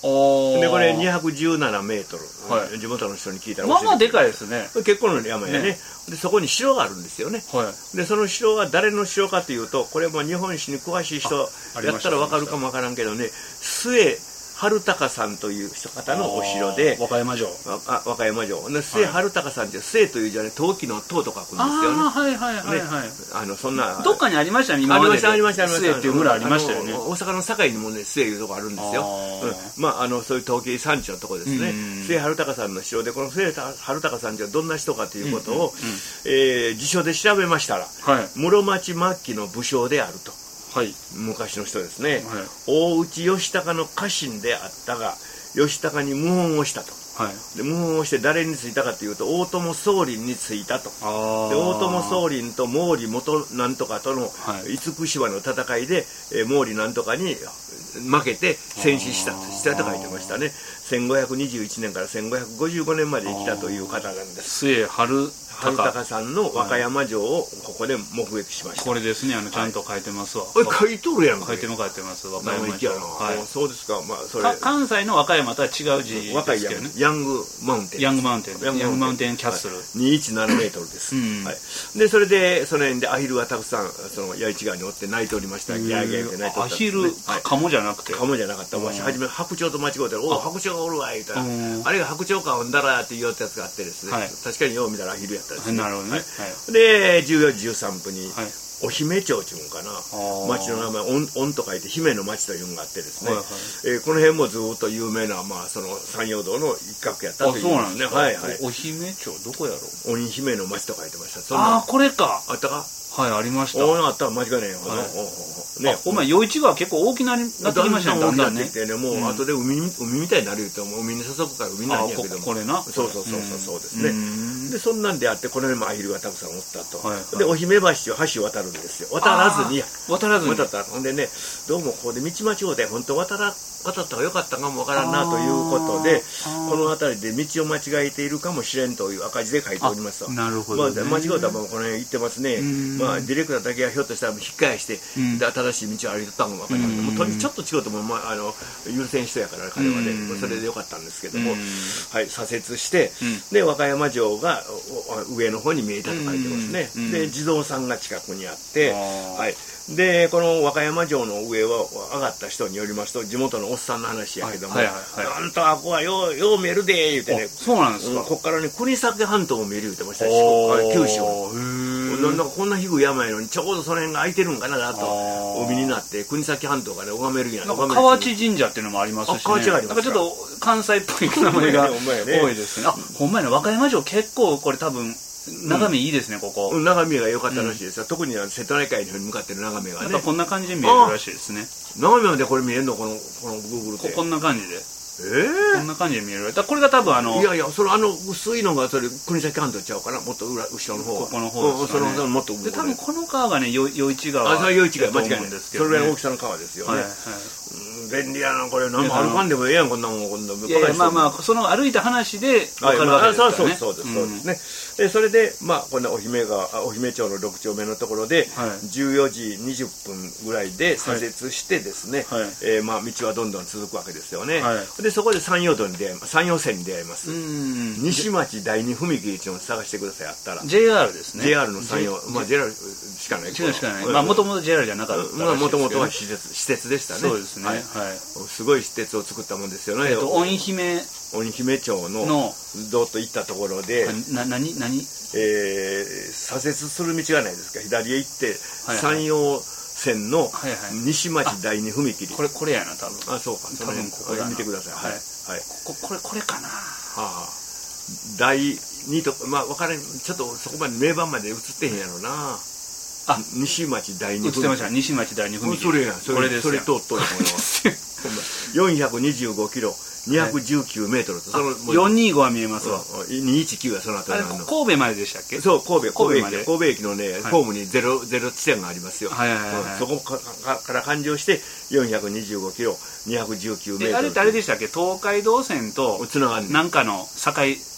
でこれにひゃくじゅうななメートル、はい、地元の人に聞いたらまあまあでかいですね。 結構の山やね。ねでそこに城があるんですよね、はい、でその城は誰の城かというと、これも日本史に詳しい人やったら分かるかも分からんけどね、末春高さんという方のお城で、 和歌山城、 あ和歌山城で末春高さんって末という字はね、陶器の陶と書くんですよね。 あはいはいはいはい、ね、 あのそんなどっかにありましたね、今までで。 ありましたありましたありました。 末っていう村ありましたよね。 大阪の堺にもね末いうとこあるんですよ。うん、まああのそういう陶器産地のとこですね。末春高さんの城で、この末春高さんってどんな人かということを、うんうんうん、えー、辞書で調べましたら、はい、室町末期の武将であると。はい、昔の人ですね、はい、大内義高の家臣であったが義高に謀反をしたと、はい、で謀反をして誰についたかというと大友宗麟についたと。で大友宗麟と毛利元なんとかとの厳島の戦いで、えー、毛利なんとかに負けて戦死したとしたと書いてましたね。せんごひゃくにじゅういちねんからせんごひゃくごじゅうごねんまで生きたという方なんです。 末春春高さんの和歌山城をここで目撃しました。 これですね、あのちゃんと書いてますわ。 はい、書いとるやん。 書いても書いてます。和歌山城。 はい、そうですか。まあそれ関西の和歌山とは違う字ですけどね。 ヤングマウンテン。 ヤングマウンテン。ヤングマウンテンキャッスル。 にひゃくじゅうななメートルです。はい。でそれでその辺でアヒルがたくさんその八市川におって泣いておりました。ギャーギャーって泣いておった。 アヒルカモじゃなくて。 カモじゃなかった。わし初め白鳥と間違うてる。お白鳥がおるわ言うたら、あれが白鳥かほんだらって言うやつがあってですね。確かによう見たらアヒルやったんですね。なるほどね。でじゅうよじじゅうさんぷんに、はい、お姫町っていうのかな、町の名前「おん」と書いて姫の町というのがあってですね、はいはい、えー、この辺もずっと有名な、まあ、その山陽道の一角やったというそうなんですね。 はいはい、 お姫町どこやろう。 鬼姫の町と書いてました。 ああこれか。 あったか。 はいありました。 あった間違いないよ。はい、 ね、お前余市川結構大きなになってきましたね。 だんだんね。もう後で海海みたいになるよと、もう海に注ぐから海になるんやけども。 これな。 そうそうそうそうですね。でそんなんであってこの辺もアヒルがたくさんおったと。でお姫橋を橋を渡るんですよ。渡らずに渡らずに渡った。ほんでね、どうもここで道間違うて本当渡ら渡った方が良かったかもわからんなということで、この辺りで道を間違えているかもしれんという赤字で書いておりますと。 なるほど、ね。 まあ間違うたらもうこの辺行ってますね。まあディレクターだけはひょっとしたら引っ返して、うん、新しい道を歩いてたかもわからない。もうとにちょっと違うとも、まあ、あの許せん人やから彼はね、それでよかったんですけども、はい、左折して、うん、で和歌山城が上の方に見えたと書いてますね。うん、で地蔵さんが近くにあって、はい。でこの和歌山城の上を上がった人によりますと、地元のおっさんの話やけども、なんとあこはようよう見えるで言うてね。 そうなんですか。 ここからね国東半島も見える言ってましたし、九州をなんかこんな低い山やのにちょうどその辺が空いてるんかなと海になって国東半島がね拝めるんや。 なんか河内神社っていうのもありますしね。河内がありますか。なんかちょっと関西っぽい名前が多いですね。あ、ほんまやね。和歌山城結構これ多分眺めいいですね、ここ。 うん、眺めが良かったらしいですよ。特に瀬戸内海に向かってる眺めがね。 なんかこんな感じで見えるらしいですね。 眺めまでこれ見えるのこのこのグーグルで。 こんな感じで。 えー、 こんな感じで見える。だこれが多分あのいやいや、それあの薄いのがそれ国東半島ちゃうかな。もっと裏後ろの方。 ここの方ですかね。 うん、そのもっとで多分この川がね余市川。 あ、それ余市川間違いないですけど、ね。それぐらい大きさの川ですよね。はいはい。便利やなこれ。何も歩かんでもええやんこんなもんこんな。いやいやまあまあその歩いた話で分かるわけですからね。 そうそうそうですね。でそれでまあこんなお姫川お姫町のろく丁目のところでじゅうよじにじゅっぷんぐらいで左折してですね、えまあ道はどんどん続くわけですよね。でそこで山陽道に出会います。山陽線に出会います。西町第二踏切っていうのを探してください。あったらジェイアール ですね。 ジェイアール の山陽、まあ ジェイアール しかないしかない。まあもともと ジェイアール じゃなかったらしいですけどね。 もともとは施設施設でしたね。 そうですね。はい。 すごい施設を作ったもんですよね。 鬼姫鬼姫町のどっと行ったところでな何何え左折する道がないですか。左へ行って山陽線の西町第二踏切。 これこれやな多分。 あ、そうか。多分ここ見てください。はいはい。 ここれこれかな。はあ。第二とまあ分からん。ちょっとそこまで名盤まで映ってへんやろな。あ、西町第二踏切。 映ってました。西町第二踏切。 それや。それそれ通っとるこれは。よんひゃくにじゅうごキロ。にひゃくじゅうきゅうメートルと、そのよんひゃくにじゅうごは見えますわ。 にひゃくじゅうきゅうはその後にあるの。 神戸まででしたっけ？ そう、神戸、神戸まで。神戸駅のね、ホームにゼロ、ゼロ地点がありますよ。はいはいはい。そこから環状してよんひゃくにじゅうごキロ、にひゃくじゅうきゅうメートル。 あれってあれでしたっけ？東海道線となんかの境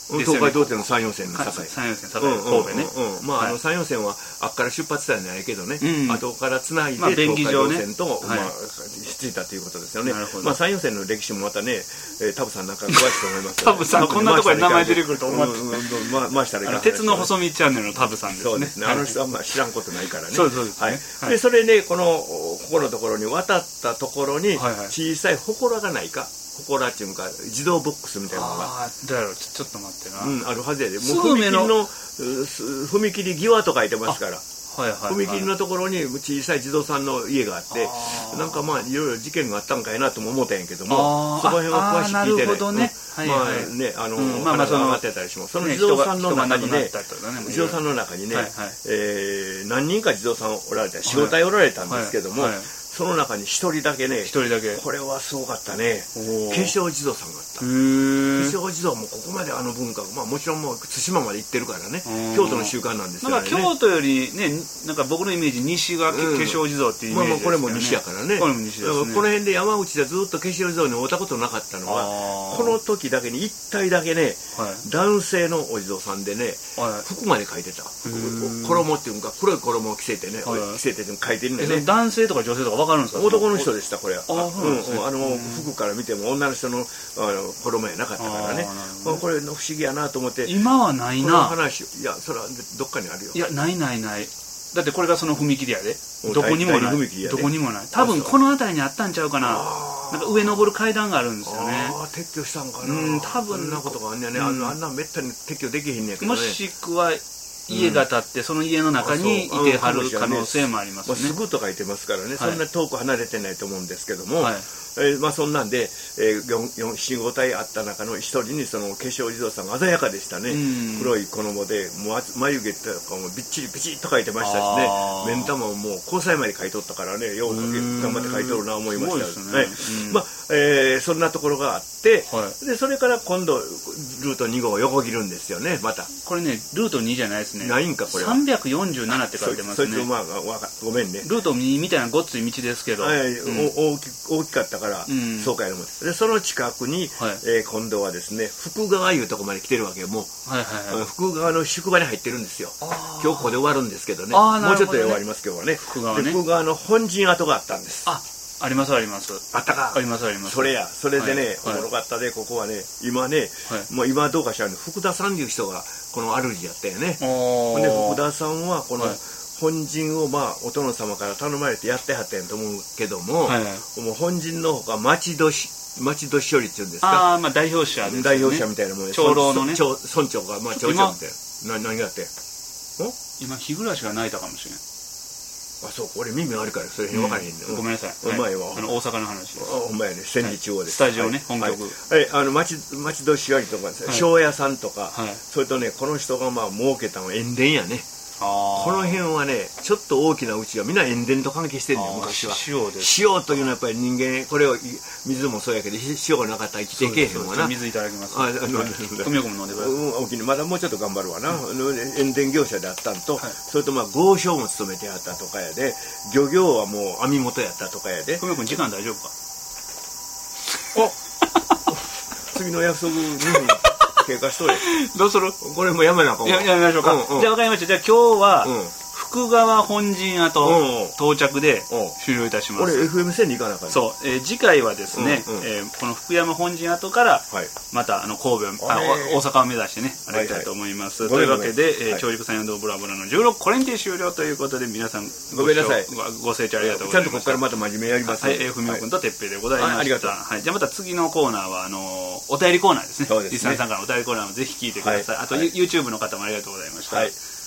東海道線の山陽線の境、 山陽線境神戸ね。 まああの山陽線はあっから出発したんじゃないけどね、後からつないで東海道線とまあついたということですよね。まあ山陽線の歴史もまたね、タブさんなんか詳しいと思います。 タブさんこんなところに名前出てくると思って。 まあしたら鉄の細道チャンネルのタブさんですね。 そうですね。あの人はまあ知らんことないからね。 そうですね。 はい。でそれねこのここのところに渡ったところに小さい祠がないか。祠っていうか自動ボックスみたいなのがああだろうちょっと待ってな、 うん、あるはずやでもう踏切の踏切際と書いてますから、 はいはいはい、 踏切のところに小さい児童さんの家があってなんかまあいろいろ事件があったんかいなとも思ったんやけどもその辺は詳しく聞いてない。なるほどね、うん、まあねあの、うん、まあまあその上がってたりしますその児童さんの中にね児童さんの中にね、はいはいえー、何人か児童さんおられたよん体おられたんですけども、はいはいはいその中に一人だけね、 一人だけこれはすごかったね。化粧地蔵さんがあった。化粧地蔵もここまであの文化が、まあもちろんもう対馬まで行ってるからね、京都の習慣なんですよね。 なんか京都よりね、なんか僕のイメージ西が化粧地蔵っていうイメージですよね。まあまあこれも西やからね。 これも西ですね。 この辺で山口でずっと化粧地蔵に会ったことなかったのは、この時だけに一体だけね、はい、男性のお地蔵さんでね、はい、服まで書いてた。衣っていうか黒い衣を着せてね、はい、着せて書いてるんでね。 男性とか女性とか分かるんですか？ 男の人でしたこれは。あ、うん、あの服から見ても女の人のあの衣やなかったからね。まあこれの不思議やなと思って。 今はないな。 この話いやそれはどっかにあるよ。 いやないないない。だってこれがその踏切やで。どこにもない。どこにもない。多分この辺りにあったんちゃうかな。なんか上登る階段があるんですよね。 ああ撤去したんかな。 うん、多分そんなことがあんねやね。あんなめったに撤去できへんねやけどね。 もしくは家が建って、うん、その家の中にいてはる可能性もありますね。 すぐと書いてますからね、はい、そんな遠く離れてないと思うんですけども、はいえーまあ、そんなんで、えー、よん、ご体あった中の一人にその化粧地蔵さんが鮮やかでしたね、うん、黒い衣でもう眉毛とかもびっちりビチッと描いてましたしね目ん玉ももう交際まで描いとったからねよう頑張って描いとるな思いましたですね、はいうんまあえー、そんなところがあって、はい、でそれから今度ルートに号を横切るんですよねまたこれねルートにじゃないですねないんかこれはさんびゃくよんじゅうななって書いてますね。 そいつまあごめんね。 ルートにみたいなごっつい道ですけど、 はいうん、大き大きかったから、うん、そうかやるもんでその近くに、はいえー、今度はですね福川いうとこまで来てるわけよもう、はいはいはい、福川の宿場に入ってるんですよ。今日ここで終わるんですけどね。もうちょっとで終わります今日はね。福川ね。福川の本陣跡があったんです。 あありますあります。 あったか。 ありますあります。 それやそれでね、はい、おもろかったでここはね今ね、はい、もう今はどうか知らんけど福田さんいう人がこの主やったよね。で福田さんはこの、はい本陣をまあお殿様から頼まれてやってはったんやと思うけども、はいはい、もう本陣のほか町年町年寄りっていうんですか。 ああまあ代表者ですね。 代表者みたいなもんで。 長老のね。 村長がまあ町長みたいな。な何があって？ 今日暮が泣いたかもしれん。あそう俺耳悪いからそれ分からへんね、 うん。ごめんなさい。 お前は。 あの大阪の話です。 お前ね千里中央です。 はい、スタジオね、はい、本局。 はい、あの町町年寄りとか庄屋さんとか、はい、それとねこの人がまあ儲けたのは塩田やね。この辺はねちょっと大きなうちはみんな塩田と関係してるんだよ昔は。 塩です。 塩というのはやっぱり人間これを水もそうやけど塩がなかったら生きていけへんわな。 水いただきます。ああ富岡も飲んでください。 うん大きいまだもうちょっと頑張るわな。塩田業者であったんと、はい、それとまあ豪商も勤めてあったとかやで漁業はもう網元やったとかやで。 富岡君時間大丈夫か。 お次の約束にふん経過しとれ。 どうする？ これもやめなあかんわ。 ややめましょうか。うんうん、じゃあ分かりました。じゃあ今日は、うん福川本陣跡到着で終了いたします。 俺 エフエム 線に行かなかった。 そう、えー、次回はですね、うんうんえー、この福山本陣跡からまたあの神戸、あ大阪を目指してね歩きたいと思います。はいはい、というわけで、えー、長軸山陽道ブラブラのじゅうろくこれにて終了ということで皆さんごめんなさいご清聴ありがとうございました。 ちゃんとここからまた真面目やります。 はい、えー、ふみおくんとてっぺいでございました。はい、ありがとう。はい、じゃあまた次のコーナーはあのー、お便りコーナーですね。そうですね。リスナーさんからお便りコーナーもぜひ聞いてください。はい、あと、はい、YouTube の方もありがとうございました。はい